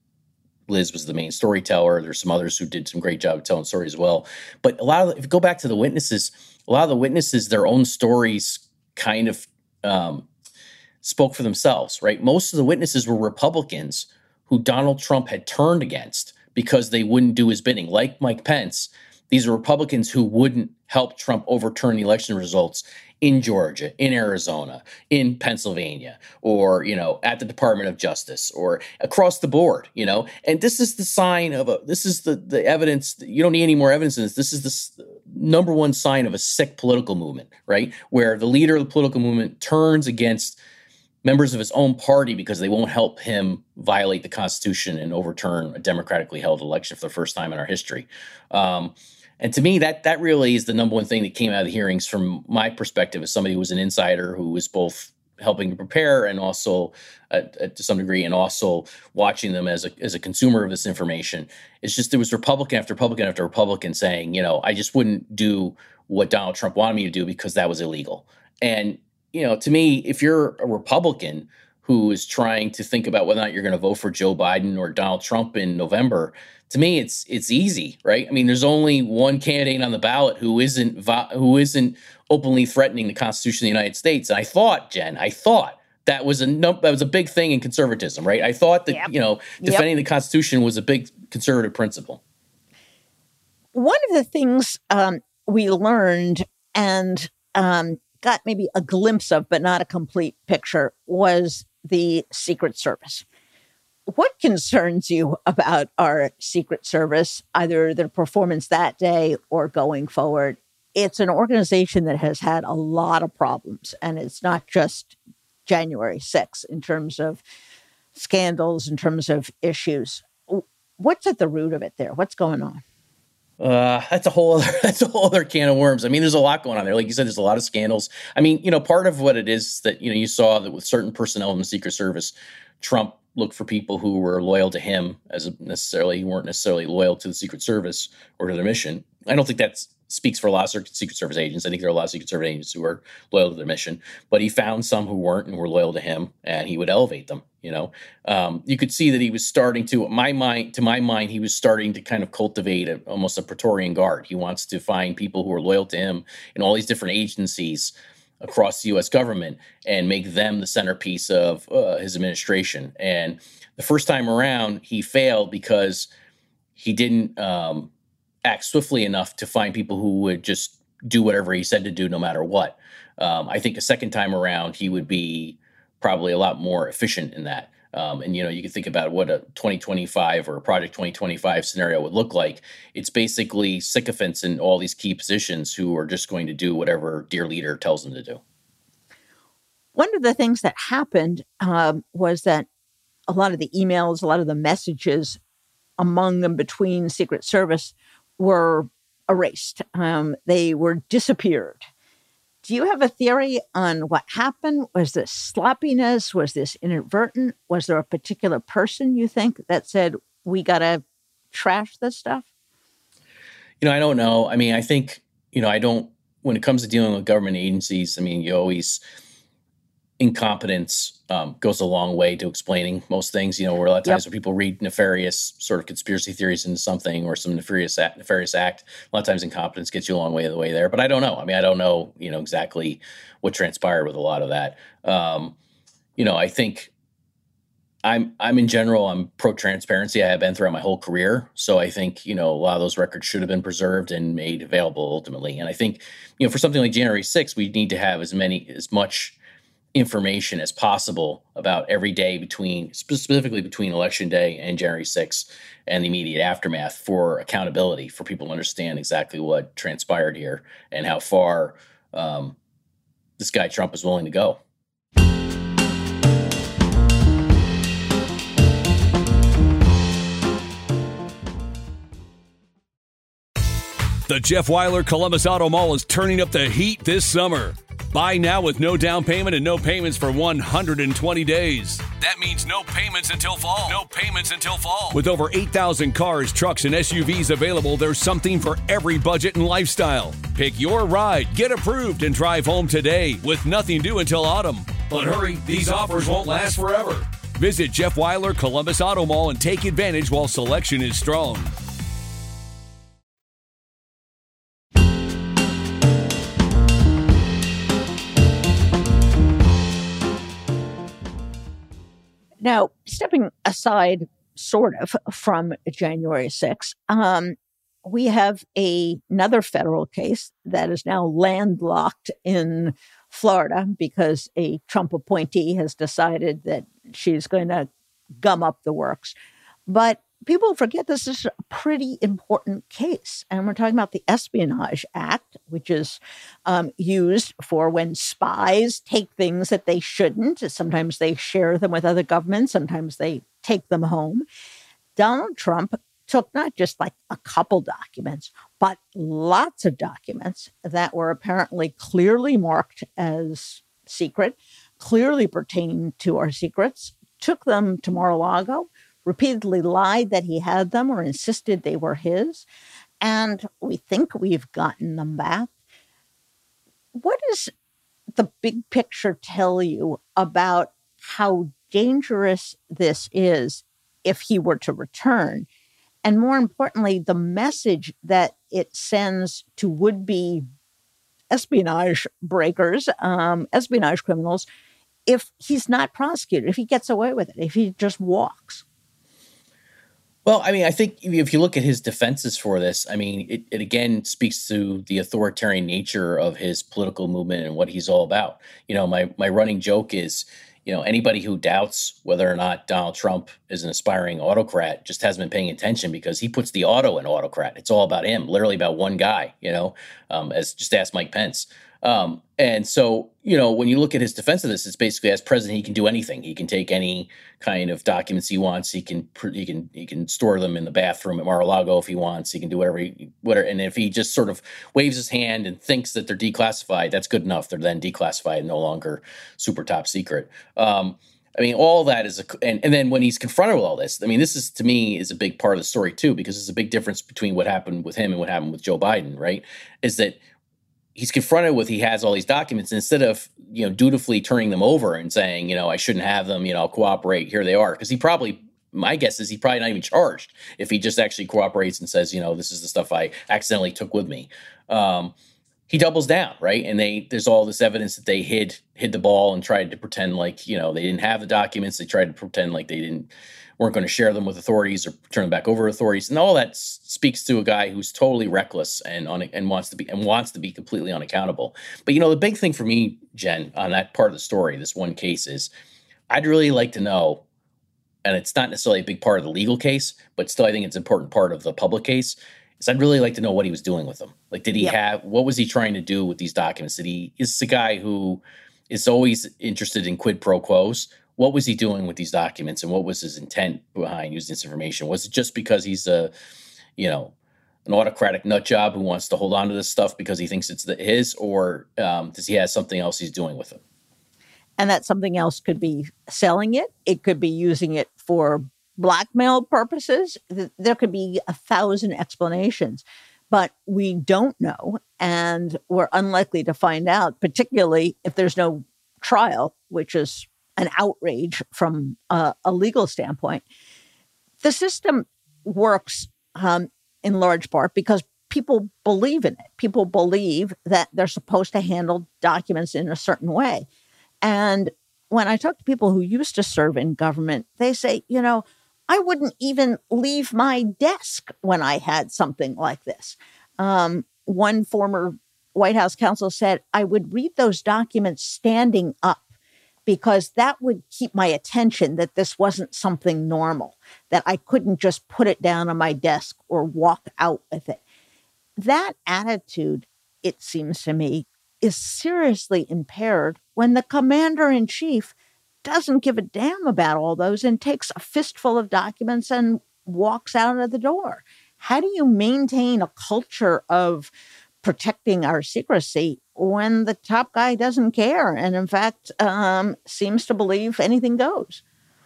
Liz was the main storyteller. There's some others who did some great job of telling stories as well. But a lot of, if you go back to the witnesses, a lot of the witnesses, their own stories kind of um, spoke for themselves, right? Most of the witnesses were Republicans who Donald Trump had turned against because they wouldn't do his bidding. Like Mike Pence, these are Republicans who wouldn't help Trump overturn the election results in Georgia, in Arizona, in Pennsylvania, or, you know, at the Department of Justice, or across the board, you know. And this is the sign of a, this is the, the evidence, you don't need any more evidence than this. This is the number one sign of a sick political movement, right? Where the leader of the political movement turns against members of his own party because they won't help him violate the Constitution and overturn a democratically held election for the first time in our history. Um, and to me, that that really is the number one thing that came out of the hearings from my perspective as somebody who was an insider who was both helping to prepare and also, uh, uh, to some degree, and also watching them as a as a consumer of this information. It's just there was Republican after Republican after Republican saying, you know, I just wouldn't do what Donald Trump wanted me to do because that was illegal. And you know, to me, if you're a Republican who is trying to think about whether or not you're going to vote for Joe Biden or Donald Trump in November, to me, it's it's easy, right? I mean, there's only one candidate on the ballot who isn't vo- who isn't openly threatening the Constitution of the United States. And I thought, Jen, I thought that was a num- that was a big thing in conservatism, right? I thought that, yep. you know, defending yep. the Constitution was a big conservative principle. One of the things um, we learned and um, got maybe a glimpse of, but not a complete picture, was the Secret Service. What concerns you about our Secret Service, either their performance that day or going forward? It's an organization that has had a lot of problems, and it's not just January sixth in terms of scandals, in terms of issues. What's at the root of it there? What's going on? Uh, that's a whole other, that's a whole other can of worms. I mean, there's a lot going on there. Like you said, there's a lot of scandals. I mean, you know, part of what it is that, you know, you saw that with certain personnel in the Secret Service, Trump looked for people who were loyal to him as necessarily weren't necessarily loyal to the Secret Service or to their mission. I don't think that speaks for a lot of Secret Service agents. I think there are a lot of Secret Service agents who are loyal to their mission, but he found some who weren't and were loyal to him, and he would elevate them. You know, um, you could see that he was starting to, my mind, to my mind, he was starting to kind of cultivate a, almost a Praetorian Guard. He wants to find people who are loyal to him in all these different agencies across the U S government and make them the centerpiece of uh, his administration. And the first time around, he failed because he didn't um, act swiftly enough to find people who would just do whatever he said to do no matter what. Um, I think a second time around, he would be probably a lot more efficient in that. Um, and, you know, you can think about what a twenty twenty-five or a Project twenty twenty-five scenario would look like. It's basically sycophants in all these key positions who are just going to do whatever dear leader tells them to do. One of the things that happened um, was that a lot of the emails, a lot of the messages among them between Secret Service were erased. Um, they were disappeared. Do you have a theory on what happened? Was this sloppiness? Was this inadvertent? Was there a particular person you think that said, we got to trash this stuff? You know, I don't know. I mean, I think, you know, I don't, when it comes to dealing with government agencies, I mean, you always, incompetence um, goes a long way to explaining most things. You know, where a lot of times yep. when people read nefarious sort of conspiracy theories into something or some nefarious act, nefarious act, a lot of times incompetence gets you a long way of the way there. But I don't know. I mean, I don't know, you know, exactly what transpired with a lot of that. Um, you know, I think I'm, I'm in general, I'm pro-transparency. I have been throughout my whole career. So I think, you know, a lot of those records should have been preserved and made available ultimately. And I think, you know, for something like January sixth, we need to have as many, as much information as possible about every day between, specifically between Election Day and January sixth and the immediate aftermath, for accountability, for people to understand exactly what transpired here and how far um, this guy Trump is willing to go. The Jeff Wyler Columbus Auto Mall is turning up the heat this summer. Buy now with no down payment and no payments for one hundred twenty days. That means no payments until fall. No payments until fall. With over eight thousand cars, trucks, and S U Vs available, there's something for every budget and lifestyle. Pick your ride, get approved, and drive home today with nothing due until autumn. But hurry, these offers won't last forever. Visit Jeff Wyler Columbus Auto Mall and take advantage while selection is strong. Now, stepping aside sort of from January sixth, um, we have a, another federal case that is now landlocked in Florida because a Trump appointee has decided that she's going to gum up the works. But people forget this is a pretty important case. And we're talking about the Espionage Act, which is um, used for when spies take things that they shouldn't. Sometimes they share them with other governments. Sometimes they take them home. Donald Trump took not just like a couple documents, but lots of documents that were apparently clearly marked as secret, clearly pertaining to our secrets, took them to Mar-a-Lago, repeatedly lied that he had them or insisted they were his, and we think we've gotten them back. What is the big picture tell you about how dangerous this is if he were to return? And more importantly, the message that it sends to would-be espionage breakers, um, espionage criminals, if he's not prosecuted, if he gets away with it, if he just walks. Well, I mean, I think if you look at his defenses for this, I mean, it, it again speaks to the authoritarian nature of his political movement and what he's all about. You know, my my running joke is, you know, anybody who doubts whether or not Donald Trump is an aspiring autocrat just hasn't been paying attention, because he puts the auto in autocrat. It's all about him, literally about one guy, you know, um, as just ask Mike Pence. Um, and so, you know, when you look at his defense of this, it's basically, as president, he can do anything. He can take any kind of documents he wants. He can, he can, he can store them in the bathroom at Mar-a-Lago if he wants. He can do whatever, he, whatever. And if he just sort of waves his hand and thinks that they're declassified, that's good enough. They're then declassified and no longer super top secret. Um, I mean, all that is, a, and, and then when he's confronted with all this, I mean, this is, to me, is a big part of the story too, because there's a big difference between what happened with him and what happened with Joe Biden, right? Is that he's confronted with, he has all these documents, and instead of, you know, dutifully turning them over and saying, you know, I shouldn't have them, you know, I'll cooperate, here they are. Because he probably, my guess is he's probably not even charged if he just actually cooperates and says, you know, this is the stuff I accidentally took with me. Um, he doubles down, right? And they, there's all this evidence that they hid, hid the ball and tried to pretend like, you know, they didn't have the documents. They tried to pretend like they didn't, weren't going to share them with authorities or turn them back over to authorities. And all that s- speaks to a guy who's totally reckless and on and wants to be and wants to be completely unaccountable. But, you know, the big thing for me, Jen, on that part of the story, this one case, is I'd really like to know, and it's not necessarily a big part of the legal case, but still I think it's an important part of the public case, is I'd really like to know what he was doing with them. Like, did he yeah. have, what was he trying to do with these documents? Did he, is this a guy who is always interested in quid pro quos? What was he doing with these documents, and what was his intent behind using this information? Was it just because he's a, you know, an autocratic nut job who wants to hold on to this stuff because he thinks it's the, his, or um, does he have something else he's doing with it? And that something else could be selling it. It could be using it for blackmail purposes. There could be a thousand explanations, but we don't know, and we're unlikely to find out, particularly if there's no trial, which is an outrage from a, a legal standpoint. The system works um, in large part because people believe in it. People believe that they're supposed to handle documents in a certain way. And when I talk to people who used to serve in government, they say, you know, I wouldn't even leave my desk when I had something like this. Um, one former White House counsel said, I would read those documents standing up, because that would keep my attention that this wasn't something normal, that I couldn't just put it down on my desk or walk out with it. That attitude, it seems to me, is seriously impaired when the commander-in-chief doesn't give a damn about all those and takes a fistful of documents and walks out of the door. How do you maintain a culture of protecting our secrecy when the top guy doesn't care and, in fact, um, seems to believe anything goes?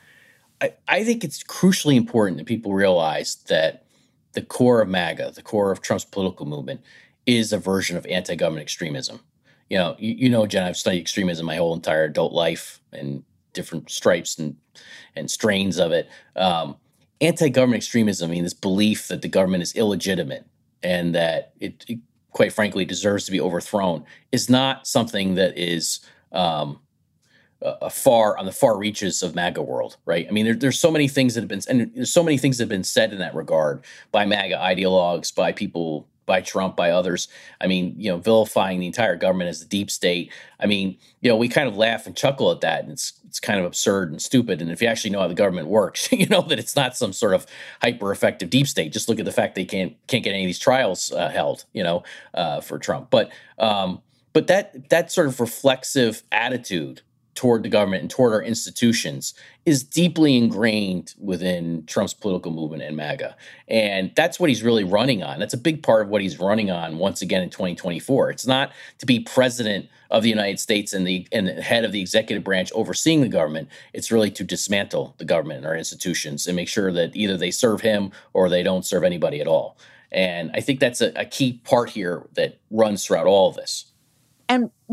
I, I think it's crucially important that people realize that the core of MAGA, the core of Trump's political movement, is a version of anti-government extremism. You know, you, you know, Jen, I've studied extremism my whole entire adult life and different stripes and, and strains of it. Um, anti-government extremism, I mean, this belief that the government is illegitimate and that it, it quite frankly, deserves to be overthrown, is not something that is um, a far on the far reaches of MAGA world, right? I mean, there, there's so many things that have been, and there's so many things that have been said in that regard by MAGA ideologues, by people, by Trump, by others. I mean, you know, vilifying the entire government as the deep state. I mean, you know, we kind of laugh and chuckle at that, and it's it's kind of absurd and stupid. And if you actually know how the government works, you know that it's not some sort of hyper effective deep state. Just look at the fact they can't can't get any of these trials uh, held, you know, uh, for Trump. But um, but that that sort of reflexive attitude toward the government and toward our institutions is deeply ingrained within Trump's political movement and MAGA. And that's what he's really running on. That's a big part of what he's running on once again in twenty twenty-four. It's not to be president of the United States and the, and the head of the executive branch overseeing the government. It's really to dismantle the government and our institutions and make sure that either they serve him or they don't serve anybody at all. And I think that's a, a key part here that runs throughout all of this. And we're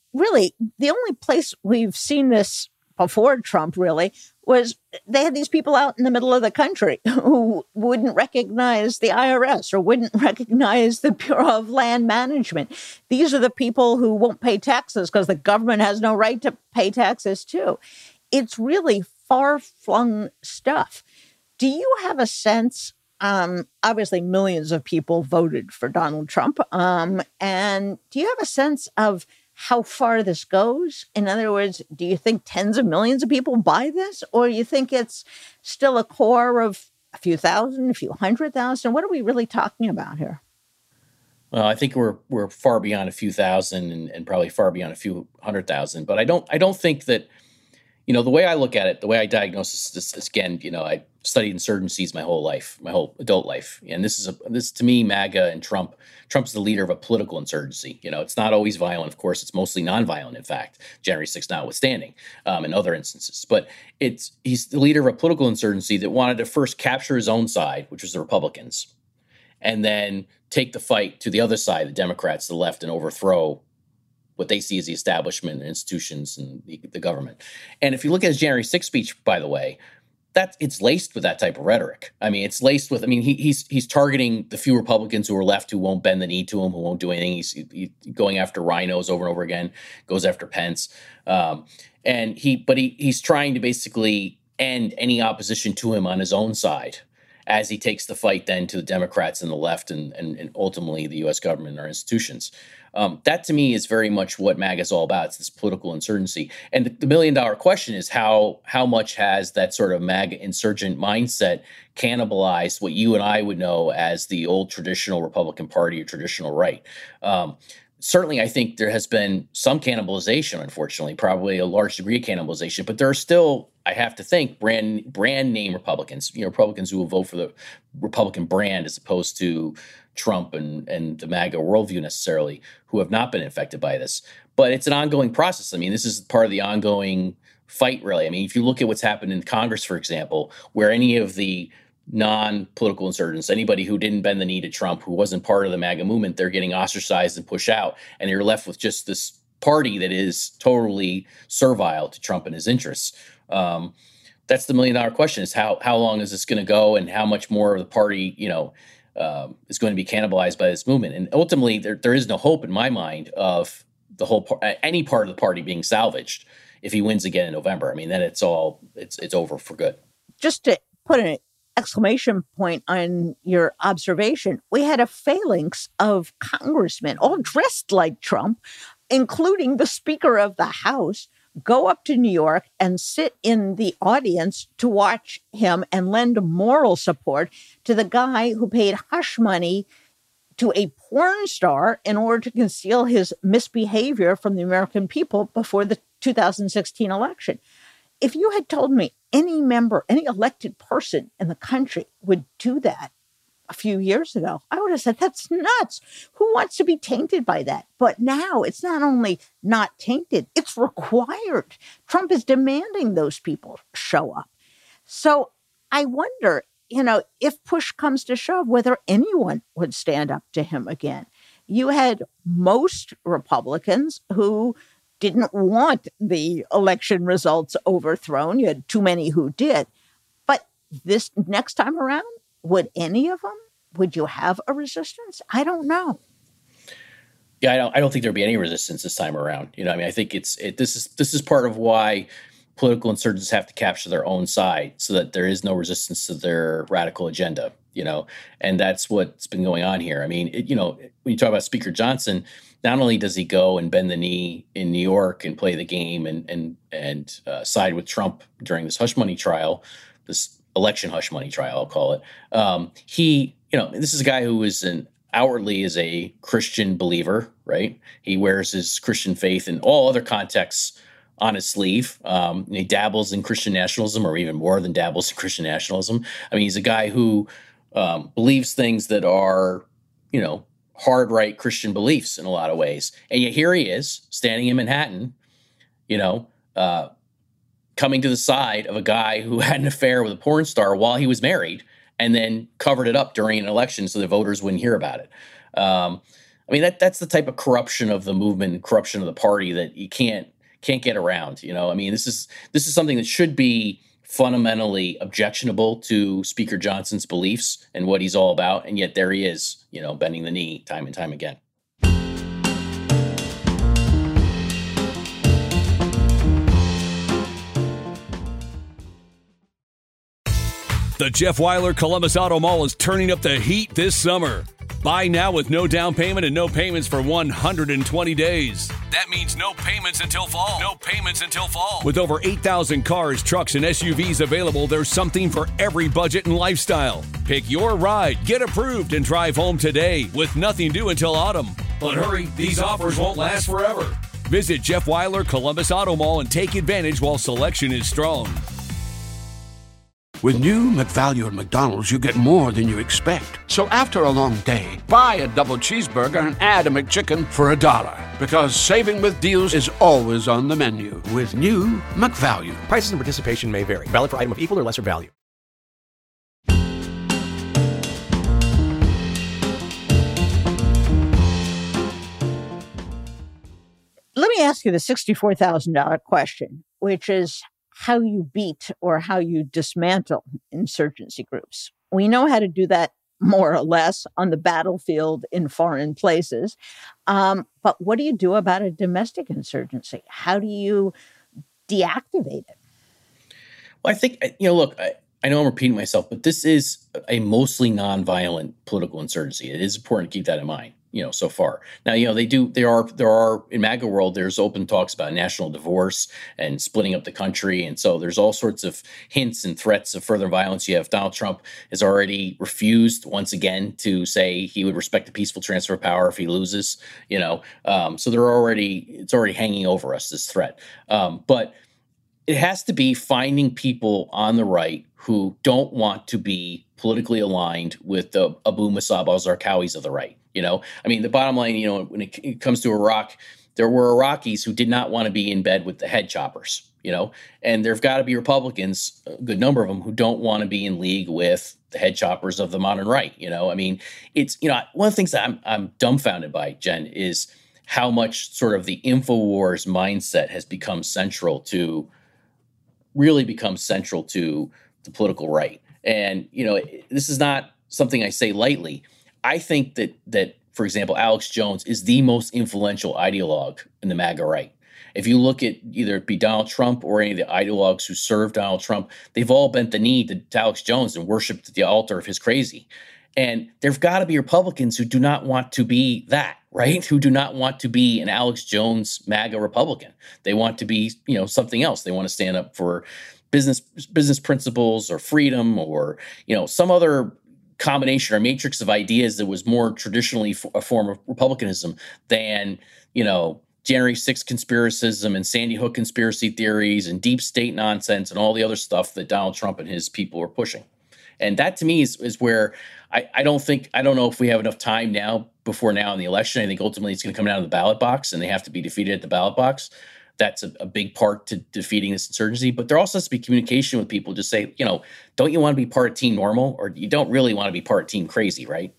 really, the only place we've seen this before Trump really was they had these people out in the middle of the country who wouldn't recognize the I R S or wouldn't recognize the Bureau of Land Management. These are the people who won't pay taxes because the government has no right to pay taxes too. It's really far-flung stuff. Do you have a sense, um, obviously millions of people voted for Donald Trump, um, and do you have a sense of how far this goes? In other words, do you think tens of millions of people buy this, or you think it's still a core of a few thousand, a few hundred thousand? What are we really talking about here? Well, I think we're we're far beyond a few thousand, and, and probably far beyond a few hundred thousand. But I don't I don't think that, you know, the way I look at it, the way I diagnose this, this again, you know, I studied insurgencies my whole life, my whole adult life, and this is a this to me, MAGA and Trump. Trump's the leader of a political insurgency. You know, it's not always violent. Of course, it's mostly nonviolent. In fact, January sixth notwithstanding, um, in other instances, but it's he's the leader of a political insurgency that wanted to first capture his own side, which was the Republicans, and then take the fight to the other side, the Democrats, the left, and overthrow what they see as the establishment and institutions and the, the government. And if you look at his January sixth speech, by the way, that it's laced with that type of rhetoric. I mean, it's laced with, I mean, he, he's he's targeting the few Republicans who are left who won't bend the knee to him, who won't do anything. He's he, going after rhinos over and over again, goes after Pence. Um, and he, but he he's trying to basically end any opposition to him on his own side as he takes the fight then to the Democrats and the left and, and, and ultimately the U S government and our institutions. Um, that to me is very much what MAGA is all about. It's this political insurgency. And the, the million dollar question is how how much has that sort of MAGA insurgent mindset cannibalized what you and I would know as the old traditional Republican Party or traditional right? Um, certainly, I think there has been some cannibalization, unfortunately, probably a large degree of cannibalization, but there are still, I have to think, brand brand name Republicans, you know, Republicans who will vote for the Republican brand as opposed to Trump and, and the MAGA worldview necessarily, who have not been affected by this. But it's an ongoing process. I mean, this is part of the ongoing fight, really. I mean, if you look at what's happened in Congress, for example, where any of the non-political insurgents, anybody who didn't bend the knee to Trump, who wasn't part of the MAGA movement, they're getting ostracized and pushed out. And you're left with just this party that is totally servile to Trump and his interests. Um, that's the million dollar question, is how how long is this going to go, and how much more of the party, you know, um, is going to be cannibalized by this movement. And ultimately, there there is no hope in my mind of the whole par- any part of the party being salvaged if he wins again in November. I mean, then it's all it's it's over for good. Just to put an exclamation point on your observation, we had a phalanx of congressmen, all dressed like Trump, including the Speaker of the House, go up to New York and sit in the audience to watch him and lend moral support to the guy who paid hush money to a porn star in order to conceal his misbehavior from the American people before the two thousand sixteen election. If you had told me any member, any elected person in the country would do that a few years ago, I would have said, that's nuts. Who wants to be tainted by that? But now it's not only not tainted, it's required. Trump is demanding those people show up. So I wonder, you know, if push comes to shove, whether anyone would stand up to him again. You had most Republicans who didn't want the election results overthrown. You had too many who did. But this next time around, would any of them? Would you have a resistance? I don't know. Yeah, I don't. I don't think there'd be any resistance this time around. You know, I mean, I think it's it, this is this is part of why political insurgents have to capture their own side, so that there is no resistance to their radical agenda. You know, and that's what's been going on here. I mean, it, you know, when you talk about Speaker Johnson, not only does he go and bend the knee in New York and play the game and and and uh, side with Trump during this hush money trial, this election hush money trial, I'll call it. Um, he, you know, this is a guy who is an outwardly is a Christian believer, right? He wears his Christian faith in all other contexts on his sleeve. Um, and he dabbles in Christian nationalism, or even more than dabbles in Christian nationalism. I mean, he's a guy who um, believes things that are, you know, hard right Christian beliefs in a lot of ways. And yet here he is standing in Manhattan, you know, uh, coming to the side of a guy who had an affair with a porn star while he was married, and then covered it up during an election so the voters wouldn't hear about it. Um, I mean, that that's the type of corruption of the movement and corruption of the party that you can't can't get around. You know, I mean, this is this is something that should be fundamentally objectionable to Speaker Johnson's beliefs and what he's all about. And yet there he is, you know, bending the knee time and time again. The Jeff Wyler Columbus Auto Mall is turning up the heat this summer. Buy now with no down payment and no payments for one hundred twenty days. That means no payments until fall. No payments until fall. With over eight thousand cars, trucks, and S U Vs available, there's something for every budget and lifestyle. Pick your ride, get approved, and drive home today with nothing due until autumn. But hurry, these offers won't last forever. Visit Jeff Wyler Columbus Auto Mall and take advantage while selection is strong. With new McValue at McDonald's, you get more than you expect. So after a long day, buy a double cheeseburger and add a McChicken for a dollar. Because saving with deals is always on the menu with new McValue. Prices and participation may vary. Valid for item of equal or lesser value. Let me ask you the sixty-four thousand dollars question, which is how you beat or how you dismantle insurgency groups. We know how to do that more or less on the battlefield in foreign places. Um, but what do you do about a domestic insurgency? How do you deactivate it? Well, I think, you know, look, I, I know I'm repeating myself, but this is a mostly nonviolent political insurgency. It is important to keep that in mind, you know, so far. Now, you know, they do, there are, there are, in MAGA world, there's open talks about national divorce and splitting up the country. And so there's all sorts of hints and threats of further violence. You have Donald Trump has already refused once again to say he would respect the peaceful transfer of power if he loses, you know. Um, so they're already, it's already hanging over us, this threat. Um, but it has to be finding people on the right who don't want to be politically aligned with the Abu Musab al-Zarqawis of the right. You know, I mean, the bottom line, you know, when it, it comes to Iraq, there were Iraqis who did not want to be in bed with the head choppers, you know, and there've got to be Republicans, a good number of them, who don't want to be in league with the head choppers of the modern right. You know, I mean, it's, you know, one of the things that I'm, I'm dumbfounded by, Jen, is how much sort of the InfoWars mindset has become central to, really become central to the political right. And, you know, this is not something I say lightly. I think that, that, for example, Alex Jones is the most influential ideologue in the MAGA right. If you look at either it be Donald Trump or any of the ideologues who served Donald Trump, they've all bent the knee to, to Alex Jones and worshiped at the altar of his crazy. And there've got to be Republicans who do not want to be that, right? Who do not want to be an Alex Jones MAGA Republican. They want to be, you know, something else. They want to stand up for business business principles or freedom or, you know, some other combination or matrix of ideas that was more traditionally a form of republicanism than, you know, January sixth conspiracism and Sandy Hook conspiracy theories and deep state nonsense and all the other stuff that Donald Trump and his people are pushing. And that to me is, is where I, I don't think, I don't know if we have enough time now before now in the election. I think ultimately it's going to come down to the ballot box and they have to be defeated at the ballot box. That's a, a big part to defeating this insurgency. But there also has to be communication with people. Just say, you know, don't you want to be part of Team Normal, or you don't really want to be part of Team Crazy, right?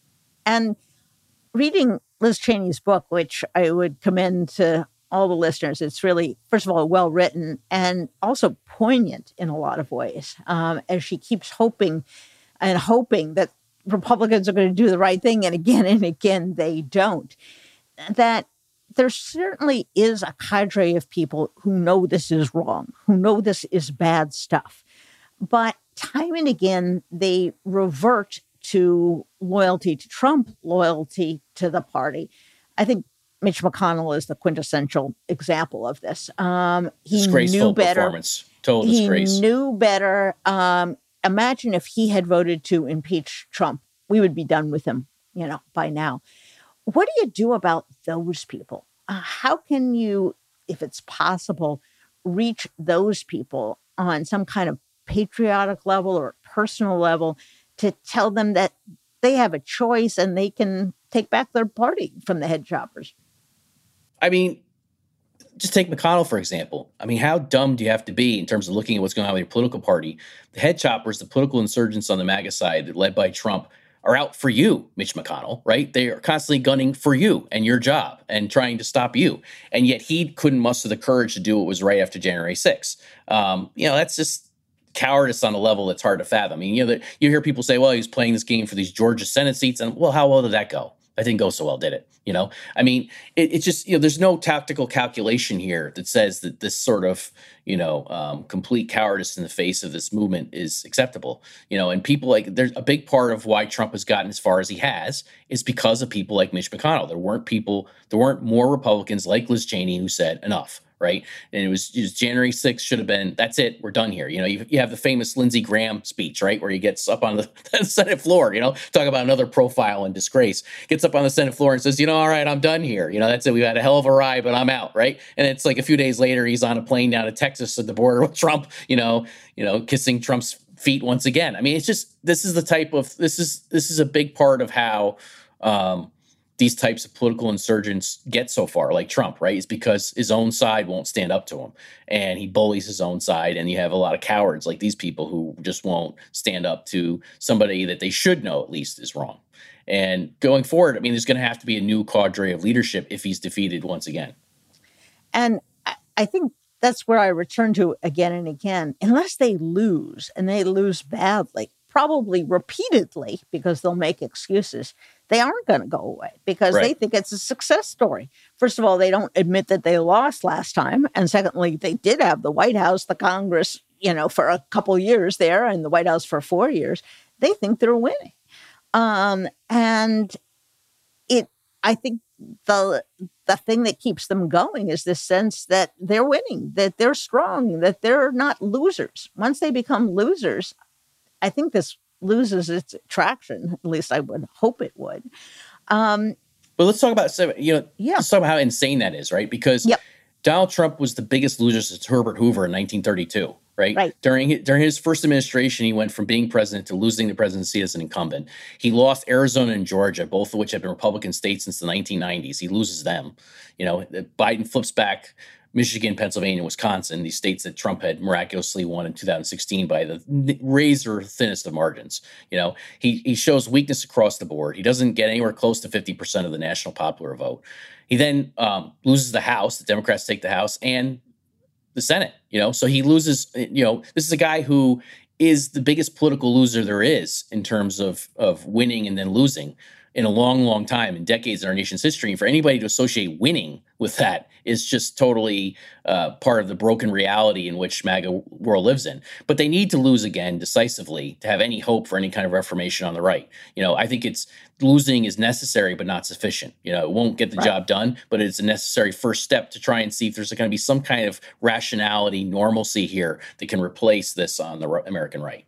And reading Liz Cheney's book, which I would commend to all the listeners, it's really, first of all, well written and also poignant in a lot of ways, um, as she keeps hoping and hoping that Republicans are going to do the right thing. And again and again, they don't. That there certainly is a cadre of people who know this is wrong, who know this is bad stuff. But time and again, they revert to loyalty to Trump, loyalty to the party. I think Mitch McConnell is the quintessential example of this. Um, he knew better. Performance. Total disgrace. He knew better. Um, imagine if he had voted to impeach Trump. We would be done with him, you know, by now. What do you do about those people? Uh, how can you, if it's possible, reach those people on some kind of patriotic level or personal level to tell them that they have a choice and they can take back their party from the head choppers? I mean, just take McConnell, for example. I mean, how dumb do you have to be in terms of looking at what's going on with your political party? The head choppers, the political insurgents on the MAGA side, led by Trump, are out for you, Mitch McConnell, right? They are constantly gunning for you and your job and trying to stop you. And yet he couldn't muster the courage to do what was right after January sixth. Um, you know, that's just cowardice on a level that's hard to fathom. I mean, you know, the, you hear people say, well, he was playing this game for these Georgia Senate seats. And well, how well did that go? That didn't go so well, did it? You know, I mean, it, it's just, you know, there's no tactical calculation here that says that this sort of, you know, um, complete cowardice in the face of this movement is acceptable. You know, and people like, there's a big part of why Trump has gotten as far as he has is because of people like Mitch McConnell. There weren't people, there weren't more Republicans like Liz Cheney who said enough. Right. And it was just January sixth should have been, that's it. We're done here. You know, you, you have the famous Lindsey Graham speech, right, where he gets up on the, the Senate floor, you know, talk about another profile and disgrace, gets up on the Senate floor and says, you know, all right, I'm done here. You know, that's it. We had a hell of a ride, but I'm out. Right. And it's like a few days later, he's on a plane down to Texas at the border with Trump, you know, you know, kissing Trump's feet once again. I mean, it's just, this is the type of, this is, this is a big part of how, um, these types of political insurgents get so far, like Trump, right? Is because his own side won't stand up to him and he bullies his own side. And you have a lot of cowards like these people who just won't stand up to somebody that they should know at least is wrong. And going forward, I mean, there's going to have to be a new cadre of leadership if he's defeated once again. And I think that's where I return to again and again, unless they lose and they lose badly, probably repeatedly because they'll make excuses. They aren't going to go away because right. they think it's a success story. First of all, they don't admit that they lost last time. And secondly, they did have the White House, the Congress, you know, for a couple years there and the White House for four years. They think they're winning. Um, and it, I think the, the thing that keeps them going is this sense that they're winning, that they're strong, that they're not losers. Once they become losers, I think this loses its traction. At least I would hope it would. Um, but let's talk about, you know, yeah. let's talk about how insane that is, right? Because yep. Donald Trump was the biggest loser since Herbert Hoover in nineteen thirty-two, right? right? During, during his first administration, he went from being president to losing the presidency as an incumbent. He lost Arizona and Georgia, both of which have been Republican states since the nineteen nineties. He loses them. You know, Biden flips back Michigan, Pennsylvania, Wisconsin, these states that Trump had miraculously won in two thousand sixteen by the razor thinnest of margins. You know, he he shows weakness across the board. He doesn't get anywhere close to fifty percent of the national popular vote. He then um, loses the House. The Democrats take the House and the Senate. You know, so he loses. You know, this is a guy who is the biggest political loser there is in terms of of winning and then losing in a long, long time, in decades in our nation's history. And for anybody to associate winning with that is just totally uh, part of the broken reality in which MAGA world lives in. But they need to lose again decisively to have any hope for any kind of reformation on the right. You know, I think it's losing is necessary, but not sufficient. You know, it won't get the right. job done, but it's a necessary first step to try and see if there's going to be some kind of rationality, normalcy here that can replace this on the American right.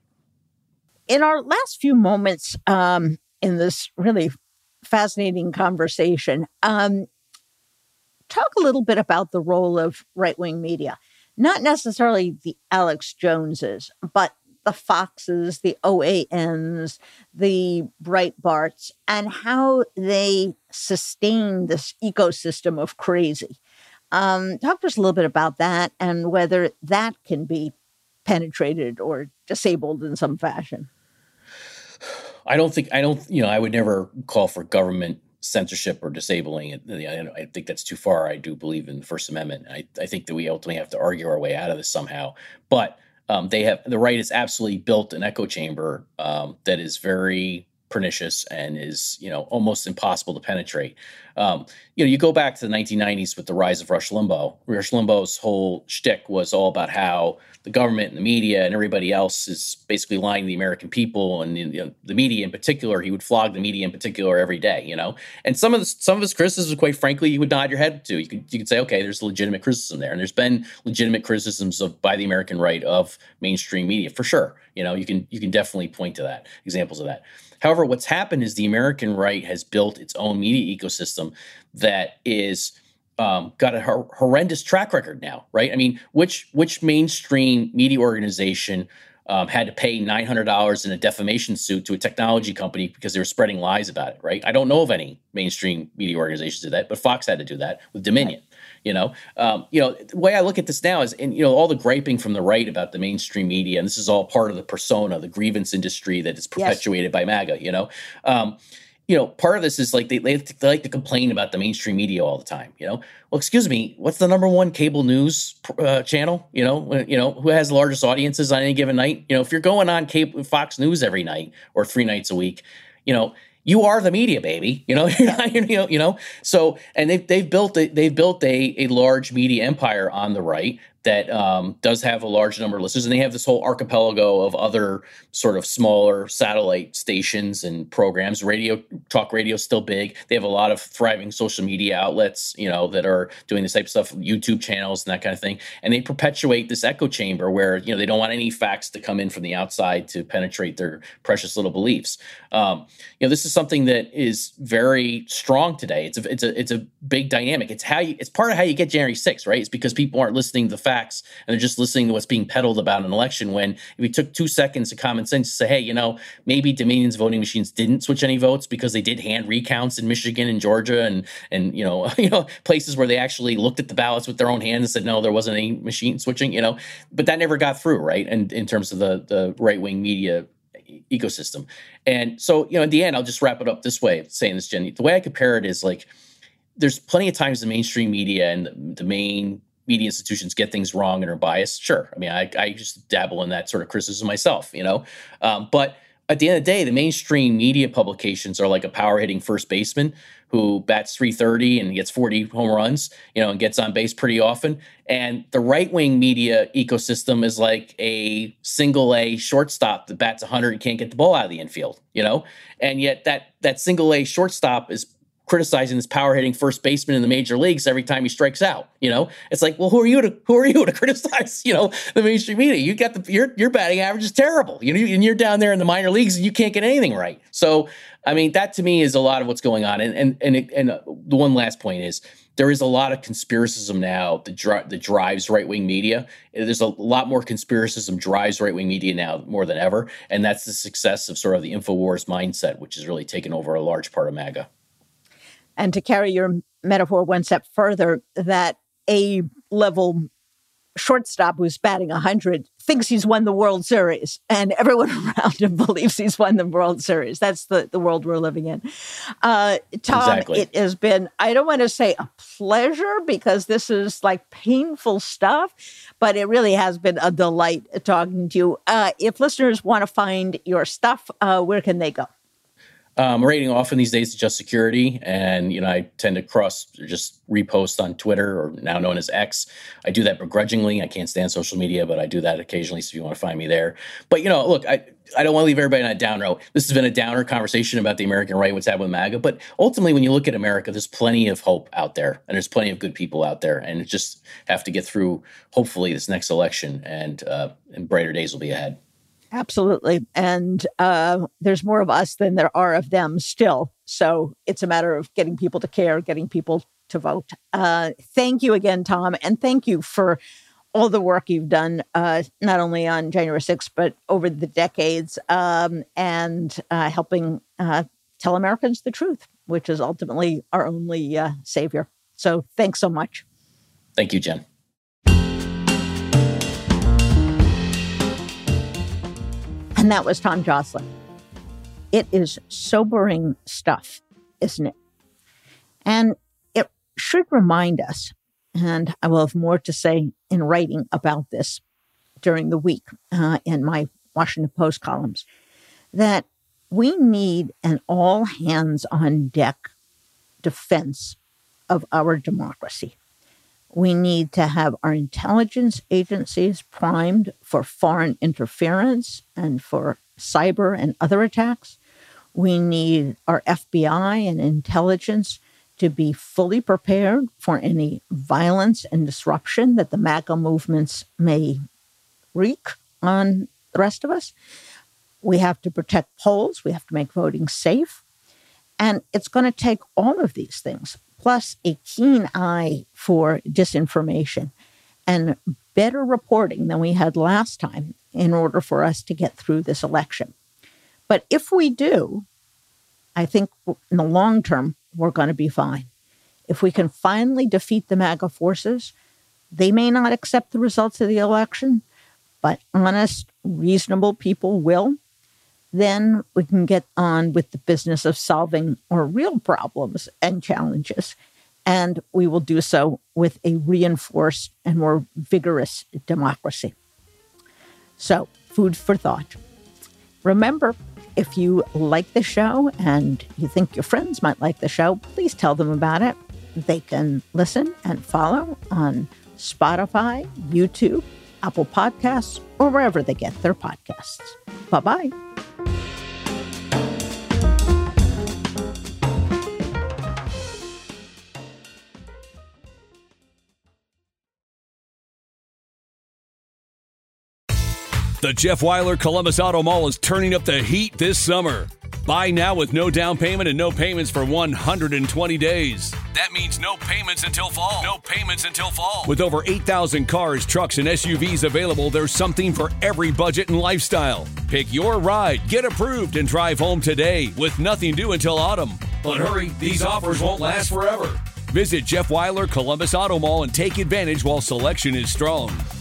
In our last few moments, um, in this really fascinating conversation, um, talk a little bit about the role of right-wing media, not necessarily the Alex Joneses, but the Foxes, the O A Ns, the Breitbarts, and how they sustain this ecosystem of crazy. Um, talk to us a little bit about that and whether that can be penetrated or disabled in some fashion. I don't think, I don't, you know, I would never call for government censorship or disabling it. I think that's too far. I do believe in the First Amendment. I, I think that we ultimately have to argue our way out of this somehow. But um, they have, the right has absolutely built an echo chamber um, that is very pernicious and is, you know, almost impossible to penetrate. Um, you know, you go back to the nineteen nineties with the rise of Rush Limbaugh. Rush Limbaugh's whole shtick was all about how the government and the media and everybody else is basically lying to the American people, and you know, the media in particular. He would flog the media in particular every day, you know. And some of the, some of his criticisms, quite frankly, you would nod your head to. You could you could say, okay, there's legitimate criticism there, and there's been legitimate criticisms of by the American right of mainstream media for sure. You know, you can you can definitely point to that, examples of that. However, what's happened is the American right has built its own media ecosystem that is um, got a hor- horrendous track record now, right? I mean, which which mainstream media organization um, had to pay nine hundred dollars in a defamation suit to a technology company because they were spreading lies about it, right? I don't know of any mainstream media organizations that did that, but Fox had to do that with Dominion. Right. You know, um, you know, the way I look at this now is, and you know, all the griping from the right about the mainstream media, and this is all part of the persona, the grievance industry that is perpetuated yes. by MAGA. You know, um, you know, part of this is like they, they they like to complain about the mainstream media all the time. You know, well, excuse me, what's the number one cable news uh, channel? You know, you know, who has the largest audiences on any given night? You know, if you're going on cable Fox News every night or three nights a week, you know. You are the media, baby. You know, you're not, you know, you know. So, and they've they've built a, they've built a a large media empire on the right that um, does have a large number of listeners, and they have this whole archipelago of other sort of smaller satellite stations and programs. Radio, talk radio, is still big. They have a lot of thriving social media outlets, you know, that are doing this type of stuff, YouTube channels and that kind of thing. And they perpetuate this echo chamber where, you know, they don't want any facts to come in from the outside to penetrate their precious little beliefs. Um, you know, this is something that is very strong today. It's a it's a it's a big dynamic. It's how you. It's part of how you get January sixth, right? It's because people aren't listening to the facts. Facts, and they're just listening to what's being peddled about an election. When if we took two seconds of common sense to say, hey, you know, maybe Dominion's voting machines didn't switch any votes because they did hand recounts in Michigan and Georgia and and you know you know places where they actually looked at the ballots with their own hands and said no, there wasn't any machine switching. You know, but that never got through, right? And in terms of the the right wing media ecosystem, and so you know, in the end, I'll just wrap it up this way, saying this, Jen. The way I compare it is like, there's plenty of times the mainstream media and the, the main media institutions get things wrong and are biased. Sure. I mean, I, I just dabble in that sort of criticism myself, you know, um, but at the end of the day, the mainstream media publications are like a power hitting first baseman who bats three thirty and gets forty home runs, you know, and gets on base pretty often. And the right wing media ecosystem is like a single A shortstop that bats one hundred and can't get the ball out of the infield, you know, and yet that that single A shortstop is criticizing this power hitting first baseman in the major leagues every time he strikes out. You know, it's like, well, who are you to who are you to criticize, you know, the mainstream media? You got the your your batting average is terrible. You know, and you're down there in the minor leagues and you can't get anything right. So, I mean, that to me is a lot of what's going on. And and and, it, and the one last point is there is a lot of conspiracism now that, dri- that drives right wing media. There's a lot more conspiracism drives right wing media now more than ever, and that's the success of sort of the InfoWars mindset, which has really taken over a large part of MAGA. And to carry your metaphor one step further, that A-level shortstop who's batting one hundred thinks he's won the World Series, and everyone around him believes he's won the World Series. That's the, the world we're living in. Uh, Tom, exactly. It has been, I don't want to say a pleasure because this is like painful stuff, but it really has been a delight talking to you. Uh, if listeners want to find your stuff, uh, where can they go? Um, rating often these days to Just Security, and you know I tend to cross or just repost on Twitter, or now known as X. I do that begrudgingly. I can't stand social media, but I do that occasionally. So if you want to find me there, but you know, look, I I don't want to leave everybody on a down road. This has been a downer conversation about the American right, what's happening with MAGA, but ultimately, when you look at America, there's plenty of hope out there, and there's plenty of good people out there, and it just have to get through. Hopefully, this next election, and uh, and brighter days will be ahead. Absolutely. And uh, there's more of us than there are of them still. So it's a matter of getting people to care, getting people to vote. Uh, thank you again, Tom. And thank you for all the work you've done, uh, not only on January sixth, but over the decades, um, and uh, helping uh, tell Americans the truth, which is ultimately our only uh, savior. So thanks so much. Thank you, Jen. And that was Tom Joscelyn. It is sobering stuff, isn't it? And it should remind us, and I will have more to say in writing about this during the week uh, in my Washington Post columns, that we need an all-hands-on-deck defense of our democracy. We need to have our intelligence agencies primed for foreign interference and for cyber and other attacks. We need our F B I and intelligence to be fully prepared for any violence and disruption that the MAGA movements may wreak on the rest of us. We have to protect polls. We have to make voting safe. And it's going to take all of these things, plus a keen eye for disinformation and better reporting than we had last time in order for us to get through this election. But if we do, I think in the long term, we're going to be fine. If we can finally defeat the MAGA forces, they may not accept the results of the election, but honest, reasonable people will. Then we can get on with the business of solving our real problems and challenges. And we will do so with a reinforced and more vigorous democracy. So, food for thought. Remember, if you like the show and you think your friends might like the show, please tell them about it. They can listen and follow on Spotify, YouTube, Apple Podcasts, or wherever they get their podcasts. Bye-bye. The Jeff Wyler Columbus Auto Mall is turning up the heat this summer. Buy now with no down payment and no payments for one hundred twenty days. That means no payments until fall. No payments until fall. With over eight thousand cars, trucks, and S U Vs available, there's something for every budget and lifestyle. Pick your ride, get approved, and drive home today with nothing due until autumn. But hurry, these offers won't last forever. Visit Jeff Wyler Columbus Auto Mall and take advantage while selection is strong.